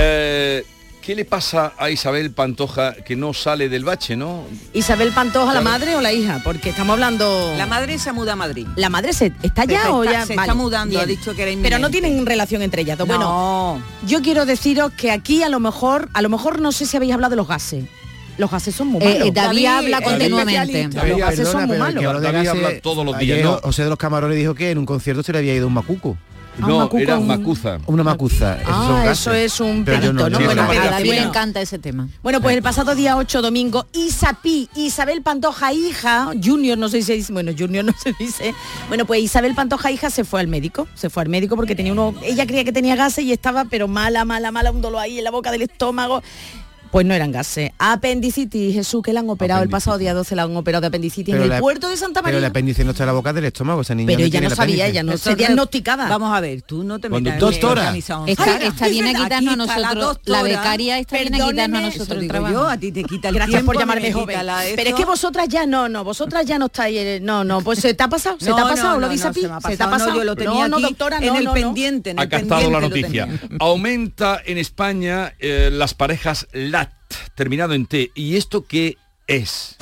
¿Qué le pasa a Isabel Pantoja que no sale del bache, no? Isabel Pantoja, ¿la madre o la hija? Porque estamos hablando... La madre se muda a Madrid. ¿La madre está ya o ya? Se Vale, está mudando, bien. ha dicho que era Pero inminente. no tienen relación entre ellas dos. No. Bueno, yo quiero deciros que aquí a lo mejor no sé si habéis hablado de los gases. Los gases son muy malos. David habla el continuamente. especialista. Los gases son muy malos. David habla todos los días, ¿no? José de los Camarones dijo que en un concierto se le había ido un macuco. No, era Macuza. Una macuza. Eso es un Pero yo pelito, ¿no? yo Bueno, A pero David le bueno. encanta ese tema. Bueno, pues el pasado día 8, domingo, Isabel Pantoja, hija, Junior, no sé si se dice, bueno, Junior no se dice, bueno, pues Isabel Pantoja, hija, se fue al médico porque tenía ella creía que tenía gases y estaba, pero mala, un dolor ahí en la boca del estómago. Pues no eran gases. Apendicitis, Jesús, que la han operado el pasado día 12, la han operado de apendicitis en el puerto de Santa María. Pero el apéndice no está en la boca del estómago, esa niña. Pero no ella tiene no el sabía, apéndice. ella no Eso se es- diagnosticaba. Vamos a ver, tú no te Cuando metas doctora, en camisa once. Está bien a Aquí quitarnos a está la nosotros, doctora. la becaria está bien a quitarnos a Perdóneme, nosotros Eso el digo trabajo. yo, a ti te quita el Gracias tiempo, por llamarme me joven. quita Pero es que vosotras ya vosotras ya no estáis, pues se te ha pasado, lo dice a ti, se te ha pasado. yo lo tenía aquí doctora, en el pendiente, en el Ha captado la pendiente lo noticia. tenía. Aumenta en España las parejas LAT, terminado en T. ¿Y esto qué es?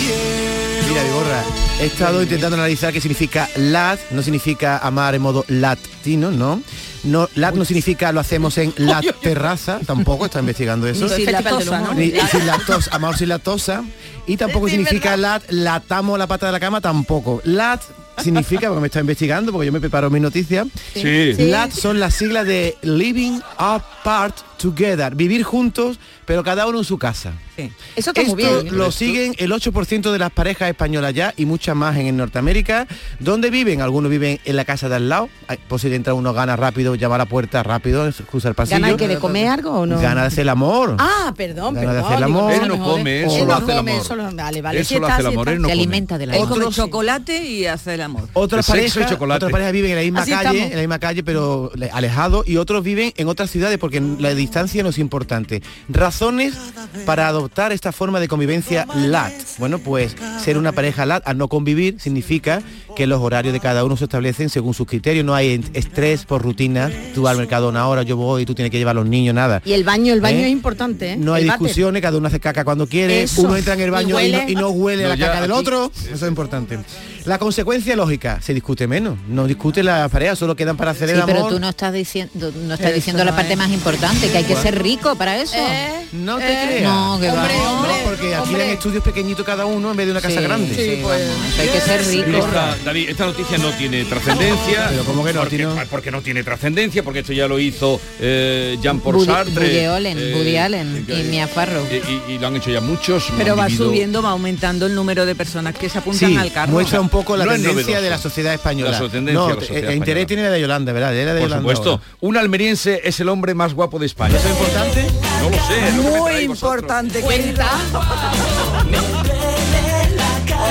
Mira, Vigorra, he estado intentando analizar qué significa lat, no significa amar en modo latino, ¿no? No, lat no significa lo hacemos en la terraza, tampoco, está investigando eso. Ni sin lactosa, ¿no? Ni sin lactosa, amor sin lactosa. Y tampoco significa latamos la pata de la cama, tampoco. Lat significa, porque me está investigando, porque yo me preparo mis noticias. Sí. Lat son las siglas de Living Apart Together, vivir juntos, pero cada uno en su casa. Sí. Eso está muy Esto bien. lo siguen el 8% de las parejas españolas ya y muchas más en Norteamérica. ¿Dónde viven? Algunos viven en la casa de al lado. Por si entra uno, gana rápido, llama a la puerta rápido, cruza el pasillo. ¿Gana que de comer algo o no? Gana de hacer el amor. Ah, perdón, Gana de perdón. hacer el amor. Él no come, él solo hace el amor. Vale, vale. Él solo hace el amor, él no Se come. alimenta de la Él vida. come chocolate y hace el amor. Otras El sexo y parejas, chocolate. viven en la misma Así calle, estamos. en la misma calle, pero alejados, y otros viven en otras ciudades porque la distancia no es importante. Razones para adoptar esta forma de convivencia LAT. Bueno, pues ser una pareja LAT al no convivir significa que los horarios de cada uno se establecen según sus criterios. No hay estrés por rutina. Tú vas al mercado una hora, yo voy, tú tienes que llevar a los niños, nada. Y el baño ¿Eh? es importante, ¿eh? No hay El váter. discusiones, cada uno hace caca cuando quiere, Eso. uno entra en el baño Y huele. y no huele No, la ya caca del aquí- otro, eso es importante. La consecuencia lógica, se discute menos, no discute la pareja, solo quedan para hacer Sí, el amor. pero tú no estás diciendo, Eso la no parte es. más importante, que hay que ser rico para eso. No te creas. No, que va. No, porque alquilan estudios pequeñitos cada uno en vez de una casa Sí, grande. sí, pues, eso hay que ser rico. David, esta noticia no tiene trascendencia. Pero ¿cómo que no? Porque no tiene trascendencia, porque esto ya lo hizo Jean-Paul Woody Sartre. Allen y Mia Farrow. Y lo han hecho ya muchos. Pero han va vivido- subiendo, va aumentando el número de personas que se apuntan Sí, al carro. muestra un poco la No es tendencia novedoso. de la sociedad española. La tendencia no, de la sociedad interés española. tiene la de Yolanda, ¿verdad? Era de Por Yolanda supuesto, ahora. un almeriense es el hombre más guapo de España. ¿Eso es importante? No lo sé. es lo que me Muy traéis vosotros. importante, querida. Hombre,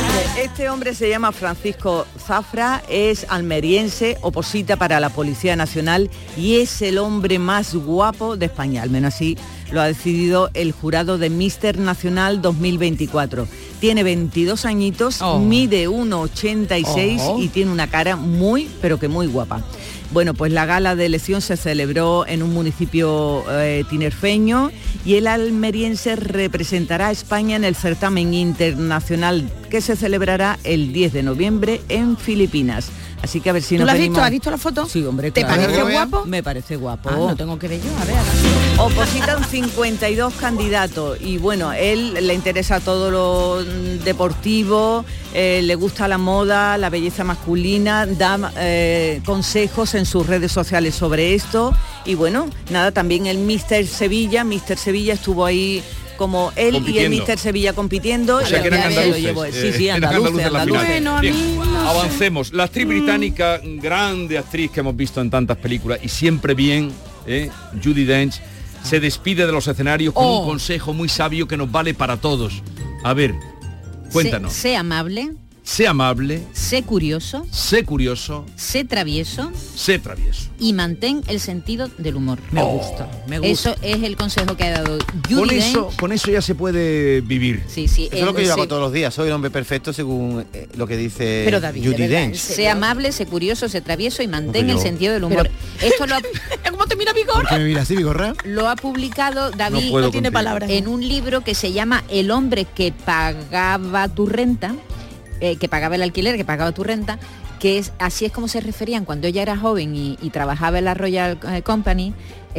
Este hombre se llama Francisco Zafra, es almeriense, oposita para la Policía Nacional y es el hombre más guapo de España, al menos así lo ha decidido el jurado de Mister Nacional 2024. Tiene 22 añitos, mide 1,86 y tiene una cara muy, pero que muy guapa. Bueno, pues la gala de elección se celebró en un municipio tinerfeño y el almeriense representará a España en el certamen internacional que se celebrará el 10 de noviembre en Filipinas. Así que a ver si nos venimos... ¿Has visto la foto? Sí, hombre, ¿Te claro. parece guapo? Me parece guapo. No tengo que ver yo, a ver. Opositan 52 candidatos y bueno, él le interesa todo lo deportivo, le gusta la moda, la belleza masculina, da consejos en sus redes sociales sobre esto y bueno, nada, también el Mister Sevilla estuvo ahí como él y el Mister Sevilla compitiendo. O sea, que eran andaluces. Sí, andaluces. Bueno, bien, avancemos. La actriz británica, grande actriz que hemos visto en tantas películas y siempre bien, Judi Dench, se despide de los escenarios con un consejo muy sabio que nos vale para todos. A ver, cuéntanos. Sé amable. Sé amable. Sé curioso. Sé curioso. Sé travieso. Sé travieso. Y mantén el sentido del humor. Me gusta. Eso es el consejo que ha dado Judi Dench. Con eso ya se puede vivir. Sí. Eso es lo que yo hago todos los días. Soy el hombre perfecto según lo que dice Judi Dench. Sé amable, sé curioso, sé travieso y mantén el sentido del humor. Esto lo ha... ¿Cómo te mira Vigorra? ¿Por qué me mira así, Vigorra? Lo ha publicado David, no tiene palabras, en un libro que se llama El hombre que pagaba tu renta, que pagaba el alquiler, que pagaba tu renta, que es así es como se referían cuando ella era joven y trabajaba en la Royal Company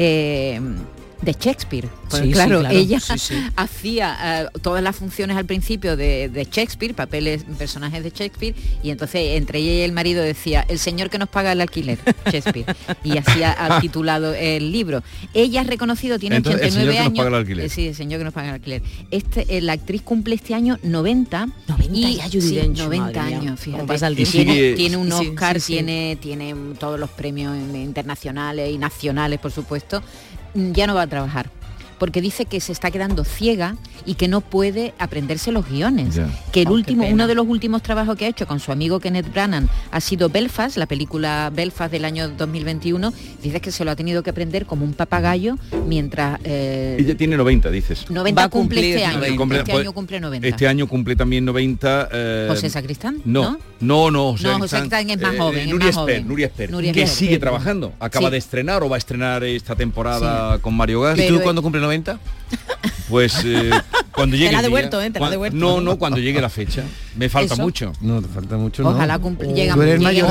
de Shakespeare. Pues claro, ella hacía todas las funciones al principio de Shakespeare, personajes de Shakespeare, y entonces entre ella y el marido decía, el señor que nos paga el alquiler, Shakespeare, y así ha titulado el libro. Ella ha reconocido, tiene entonces, 89 años. Paga el alquiler. Sí, el señor que nos paga el alquiler. La actriz cumple este año 90. 90 y ya, Judi Dench, 90 años, fíjate. Tiene un Oscar, tiene todos los premios internacionales y nacionales, por supuesto. Ya no va a trabajar porque dice que se está quedando ciega y que no puede aprenderse los guiones. Que uno de los últimos trabajos que ha hecho con su amigo Kenneth Branagh ha sido Belfast, la película Belfast del año 2021. Dice que se lo ha tenido que aprender como un papagayo mientras... Ella tiene 90, dices. 90 cumple este año. Este año cumple 90. Este año cumple también 90... ¿José Sacristán? No, José Sacristán es más joven. Nuria Espert, que sigue trabajando. Acaba de estrenar o va a estrenar esta temporada con Mario Gas. ¿Y tú cuándo cumple 90? Pues cuando llegue te la ha devuelto, te la ha devuelto. No, cuando llegue la fecha. Me falta mucho. No, te falta mucho. Ojalá lleguemos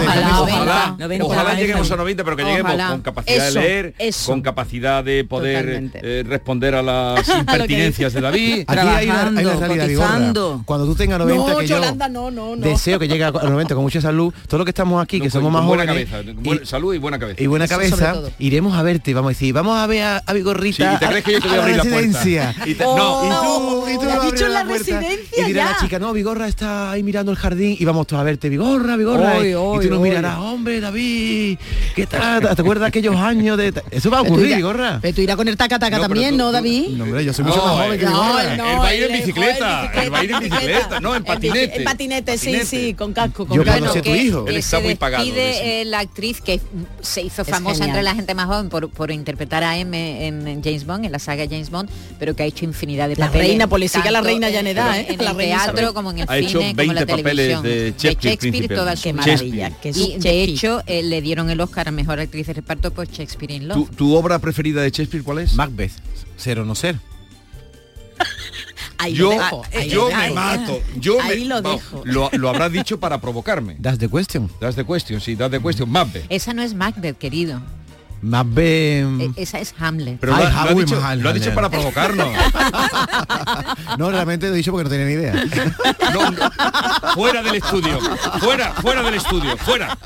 ojalá lleguemos a 90, pero que lleguemos con capacidad de leer, con capacidad de poder responder a las impertinencias de David. Aquí hay una realidad, Vigorra. Cuando tú tengas 90, que Yolanda, yo deseo que llegue a 90 con mucha salud. Todo lo que estamos aquí, que somos más jóvenes. Salud y buena cabeza. Y buena cabeza, iremos a verte, vamos a decir, vamos a ver a Vigorrita. ¿Y te crees que yo te voy a abrir la puerta? Y tú me ha dicho en la residencia. Y dirá la chica, no, Vigorra está ahí mirando el jardín y vamos todos a verte, Vigorra. Y tú nos mirarás, hombre, David, ¿qué tal? ¿Te acuerdas de aquellos años de...? Eso va a ocurrir, Vigorra. Pero tú irás con el taca-taca también, ¿no, David? No, hombre, yo soy mucho más joven que Vigorra. Él va a ir en bicicleta. Él va a ir en bicicleta, no, en patinete. En patinete, sí, con casco. Yo conocí a tu hijo. Él está muy pagado. La actriz que se hizo famosa entre la gente más joven por interpretar a M en James Bond, en la saga James Bond, pero que ha hecho infinidad de papeles. La reina, pues le sigue a la reina ya en edad, en el teatro, como en el cine, como en la televisión. De Shakespeare, toda su maravilla. Y de hecho le dieron el Oscar a mejor actriz de reparto por Shakespeare in Love. ¿Tu obra preferida de Shakespeare cuál es? Macbeth. Ser o no ser. Yo me mato. Lo habrás dicho para provocarme. That's the question. That's the question, sí, that's the question. Macbeth. Esa no es Macbeth, querido. Macbeth. Esa es Hamlet. Pero lo ha dicho para provocarnos. No, realmente lo he dicho porque no tenía ni idea. Fuera del estudio. Fuera del estudio.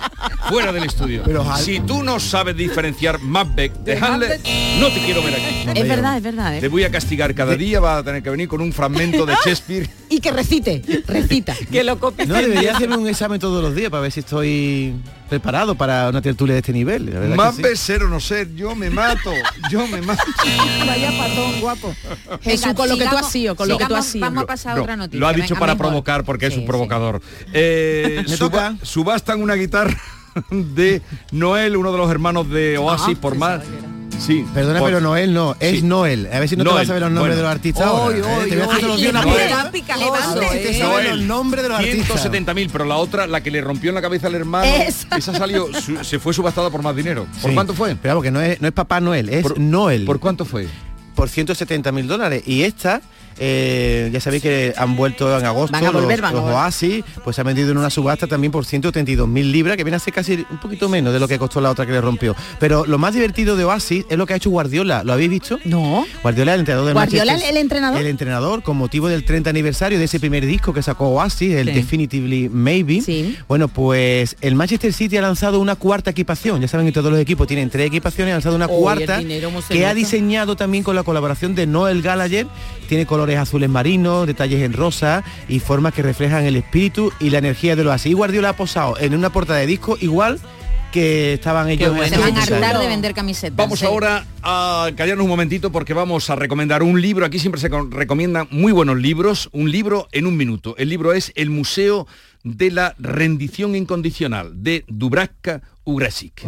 fuera del estudio. Si tú no sabes diferenciar Macbeth de Hamlet, no te quiero ver aquí. Es verdad. Te voy a castigar cada día, vas a tener que venir con un fragmento de Shakespeare. Y que recita. Que lo copie. No, debería hacerme un examen todos los días para ver si estoy preparado para una tertulia de este nivel. Macbeth ser o no ser, yo me mato. Vaya patón, guapo. Jesús, con lo que tú has sido, Vamos a pasar a otra noticia. Lo ha dicho Venga, para mejor. provocar, porque es un provocador. toca. Subastan una guitarra de Noel, uno de los hermanos de Oasis, por más. Sí. Perdona, pero Noel no, es Noel. A ver si no te vas a saber los nombres de los artistas ahora. Te voy a hacer todos los días una prueba. A ver si te sabes los nombres de los artistas. 170.000, pero la otra, la que le rompió en la cabeza al hermano, esa salió, se fue subastada por más dinero. ¿Por cuánto fue? Pero vamos, que no es Papá Noel, es Noel. ¿Por cuánto fue? Por $170.000. Y esta... ya sabéis que han vuelto en agosto los Oasis, pues se ha vendido en una subasta también por 132.000 libras, que viene a ser casi un poquito menos de lo que costó la otra que le rompió. Pero lo más divertido de Oasis es lo que ha hecho Guardiola. ¿Lo habéis visto? No. Guardiola, el entrenador del ¿Guardiola, Manchester, el entrenador? El entrenador, con motivo del 30 aniversario de ese primer disco que sacó Oasis, el Definitively Maybe. Sí. Bueno, pues el Manchester City ha lanzado una cuarta equipación. Ya saben que todos los equipos tienen 3 equipaciones, ha lanzado una cuarta que ha diseñado también con la colaboración de Noel Gallagher. Tiene colores azules marinos, detalles en rosa y formas que reflejan el espíritu y la energía de los Oasis. Y Guardiola ha posado en una portada de disco igual que estaban ellos. Se van a hartar de vender camisetas. Vamos ahora a callarnos un momentito porque vamos a recomendar un libro. Aquí siempre se recomiendan muy buenos libros. Un libro en un minuto. El libro es El Museo de la Rendición Incondicional de Dubravka Ugrešić.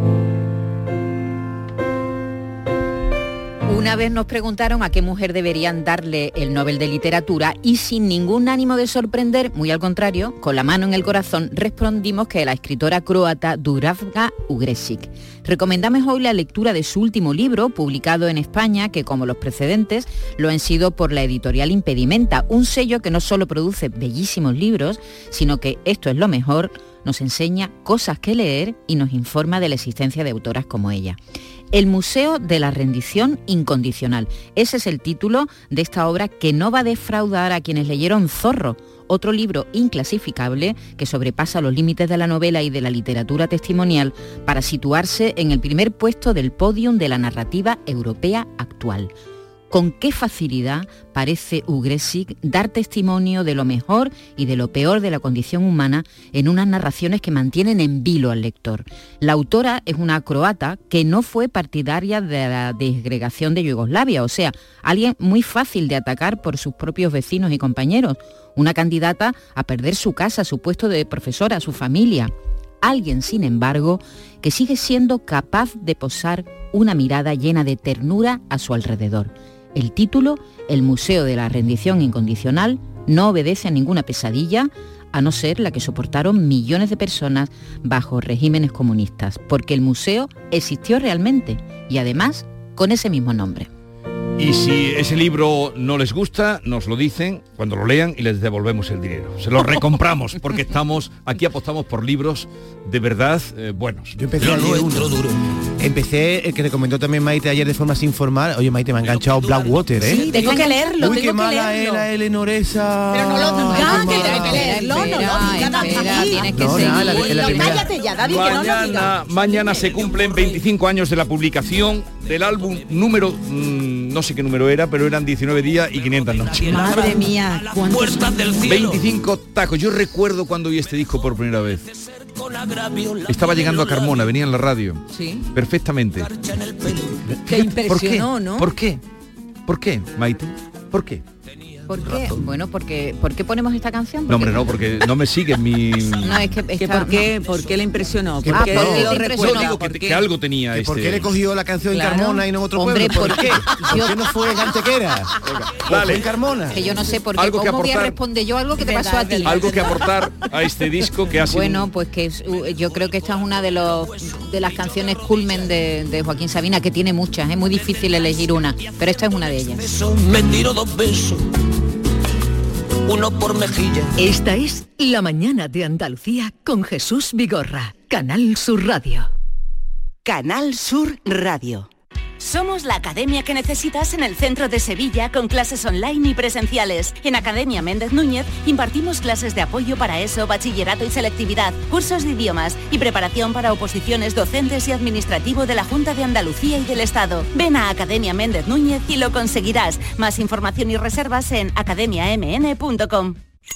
Una vez nos preguntaron a qué mujer deberían darle el Nobel de Literatura y sin ningún ánimo de sorprender, muy al contrario, con la mano en el corazón, respondimos que la escritora croata Dubravka Ugrešić. Recomendamos hoy la lectura de su último libro, publicado en España, que como los precedentes lo han sido por la editorial Impedimenta, un sello que no solo produce bellísimos libros, sino que, esto es lo mejor, nos enseña cosas que leer y nos informa de la existencia de autoras como ella. El Museo de la Rendición Incondicional. Ese es el título de esta obra que no va a defraudar a quienes leyeron Zorro, otro libro inclasificable que sobrepasa los límites de la novela y de la literatura testimonial para situarse en el primer puesto del podium de la narrativa europea actual. Con qué facilidad parece Ugrešić dar testimonio de lo mejor y de lo peor de la condición humana en unas narraciones que mantienen en vilo al lector. La autora es una croata que no fue partidaria de la desgregación de Yugoslavia, o sea, alguien muy fácil de atacar por sus propios vecinos y compañeros, una candidata a perder su casa, su puesto de profesora, su familia. Alguien, sin embargo, que sigue siendo capaz de posar una mirada llena de ternura a su alrededor. El título, El Museo de la Rendición Incondicional, no obedece a ninguna pesadilla, a no ser la que soportaron millones de personas bajo regímenes comunistas, porque el museo existió realmente y además con ese mismo nombre. Y si ese libro no les gusta, nos lo dicen cuando lo lean y les devolvemos el dinero. Se lo recompramos porque aquí apostamos por libros de verdad buenos. Yo empecé Empecé el que recomendó también Maite ayer de forma sin formal. Oye, Maite, me ha enganchado Blackwater, ¿eh? Sí, tengo que leerlo. Uy, qué mala es la Eleanor esa. Pero no lo digas, que tengo que leerlo, no lo digas. Tienes que seguir. Cállate ya, David, que no lo digas. Mañana se cumplen 25 años de la publicación del álbum número, no sé qué número era, pero eran 19 días y 500 noches. Madre mía, ¿cuántos? 25 tacos. Yo recuerdo cuando oí este disco por primera vez. Estaba llegando a Carmona, venía en la radio. Sí. Perfectamente. Te impresionó, ¿no? ¿Por qué? ¿Por qué, Maite? ¿Por qué? ¿Por qué? Bueno, ¿por qué ponemos esta canción? No, hombre, no, porque no me siguen mi... No, es que ¿Por qué le impresionó? ¿Por qué lo recuerdo? Yo digo que algo tenía ¿Por qué le cogió la canción en Carmona y no en otro pueblo? ¿Por qué? ¿Por qué no fue en Antequera? Dale. En Carmona. Que yo no sé por qué. ¿Cómo voy a responder yo algo que te pasó a ti? Algo que aportar a este disco que ha sido... Bueno, pues que yo creo que esta es una de las canciones culmen de Joaquín Sabina, que tiene muchas, es muy difícil elegir una, pero esta es una de ellas. Me tiro 2 besos, uno por mejilla. Esta es La Mañana de Andalucía con Jesús Vigorra, Canal Sur Radio. Canal Sur Radio. Somos la academia que necesitas en el centro de Sevilla con clases online y presenciales. En Academia Méndez Núñez impartimos clases de apoyo para ESO, bachillerato y selectividad, cursos de idiomas y preparación para oposiciones docentes y administrativo de la Junta de Andalucía y del Estado. Ven a Academia Méndez Núñez y lo conseguirás. Más información y reservas en academiamn.com.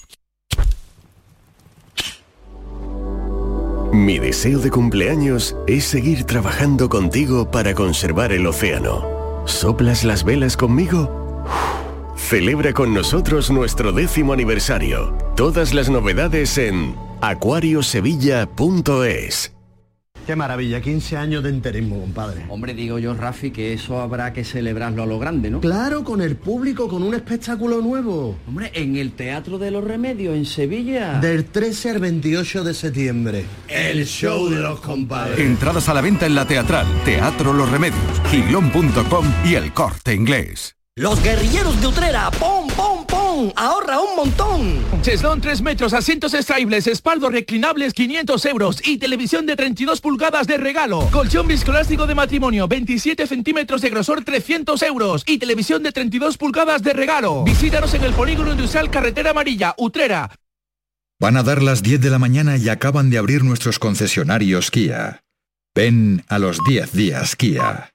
Mi deseo de cumpleaños es seguir trabajando contigo para conservar el océano. ¿Soplas las velas conmigo? Celebra con nosotros nuestro 10º aniversario. Todas las novedades en acuariosevilla.es. Qué maravilla, 15 años de enterismo, compadre. Hombre, digo yo, Rafi, que eso habrá que celebrarlo a lo grande, ¿no? Claro, con el público, con un espectáculo nuevo. Hombre, en el Teatro de los Remedios, en Sevilla. Del 13 al 28 de septiembre. El show de los compadres. Entradas a la venta en la Teatral, Teatro Los Remedios, Giglón.com y El Corte Inglés. Los guerrilleros de Utrera, ¡pum, pum, pum! ¡Ahorra un montón! Cheslón 3 metros, asientos extraíbles, espaldos reclinables 500 euros y televisión de 32 pulgadas de regalo. Colchón viscoelástico de matrimonio 27 centímetros de grosor 300 euros y televisión de 32 pulgadas de regalo. Visítanos en el Polígono Industrial Carretera Amarilla, Utrera. Van a dar las 10 de la mañana y acaban de abrir nuestros concesionarios Kia. Ven a los 10 días Kia.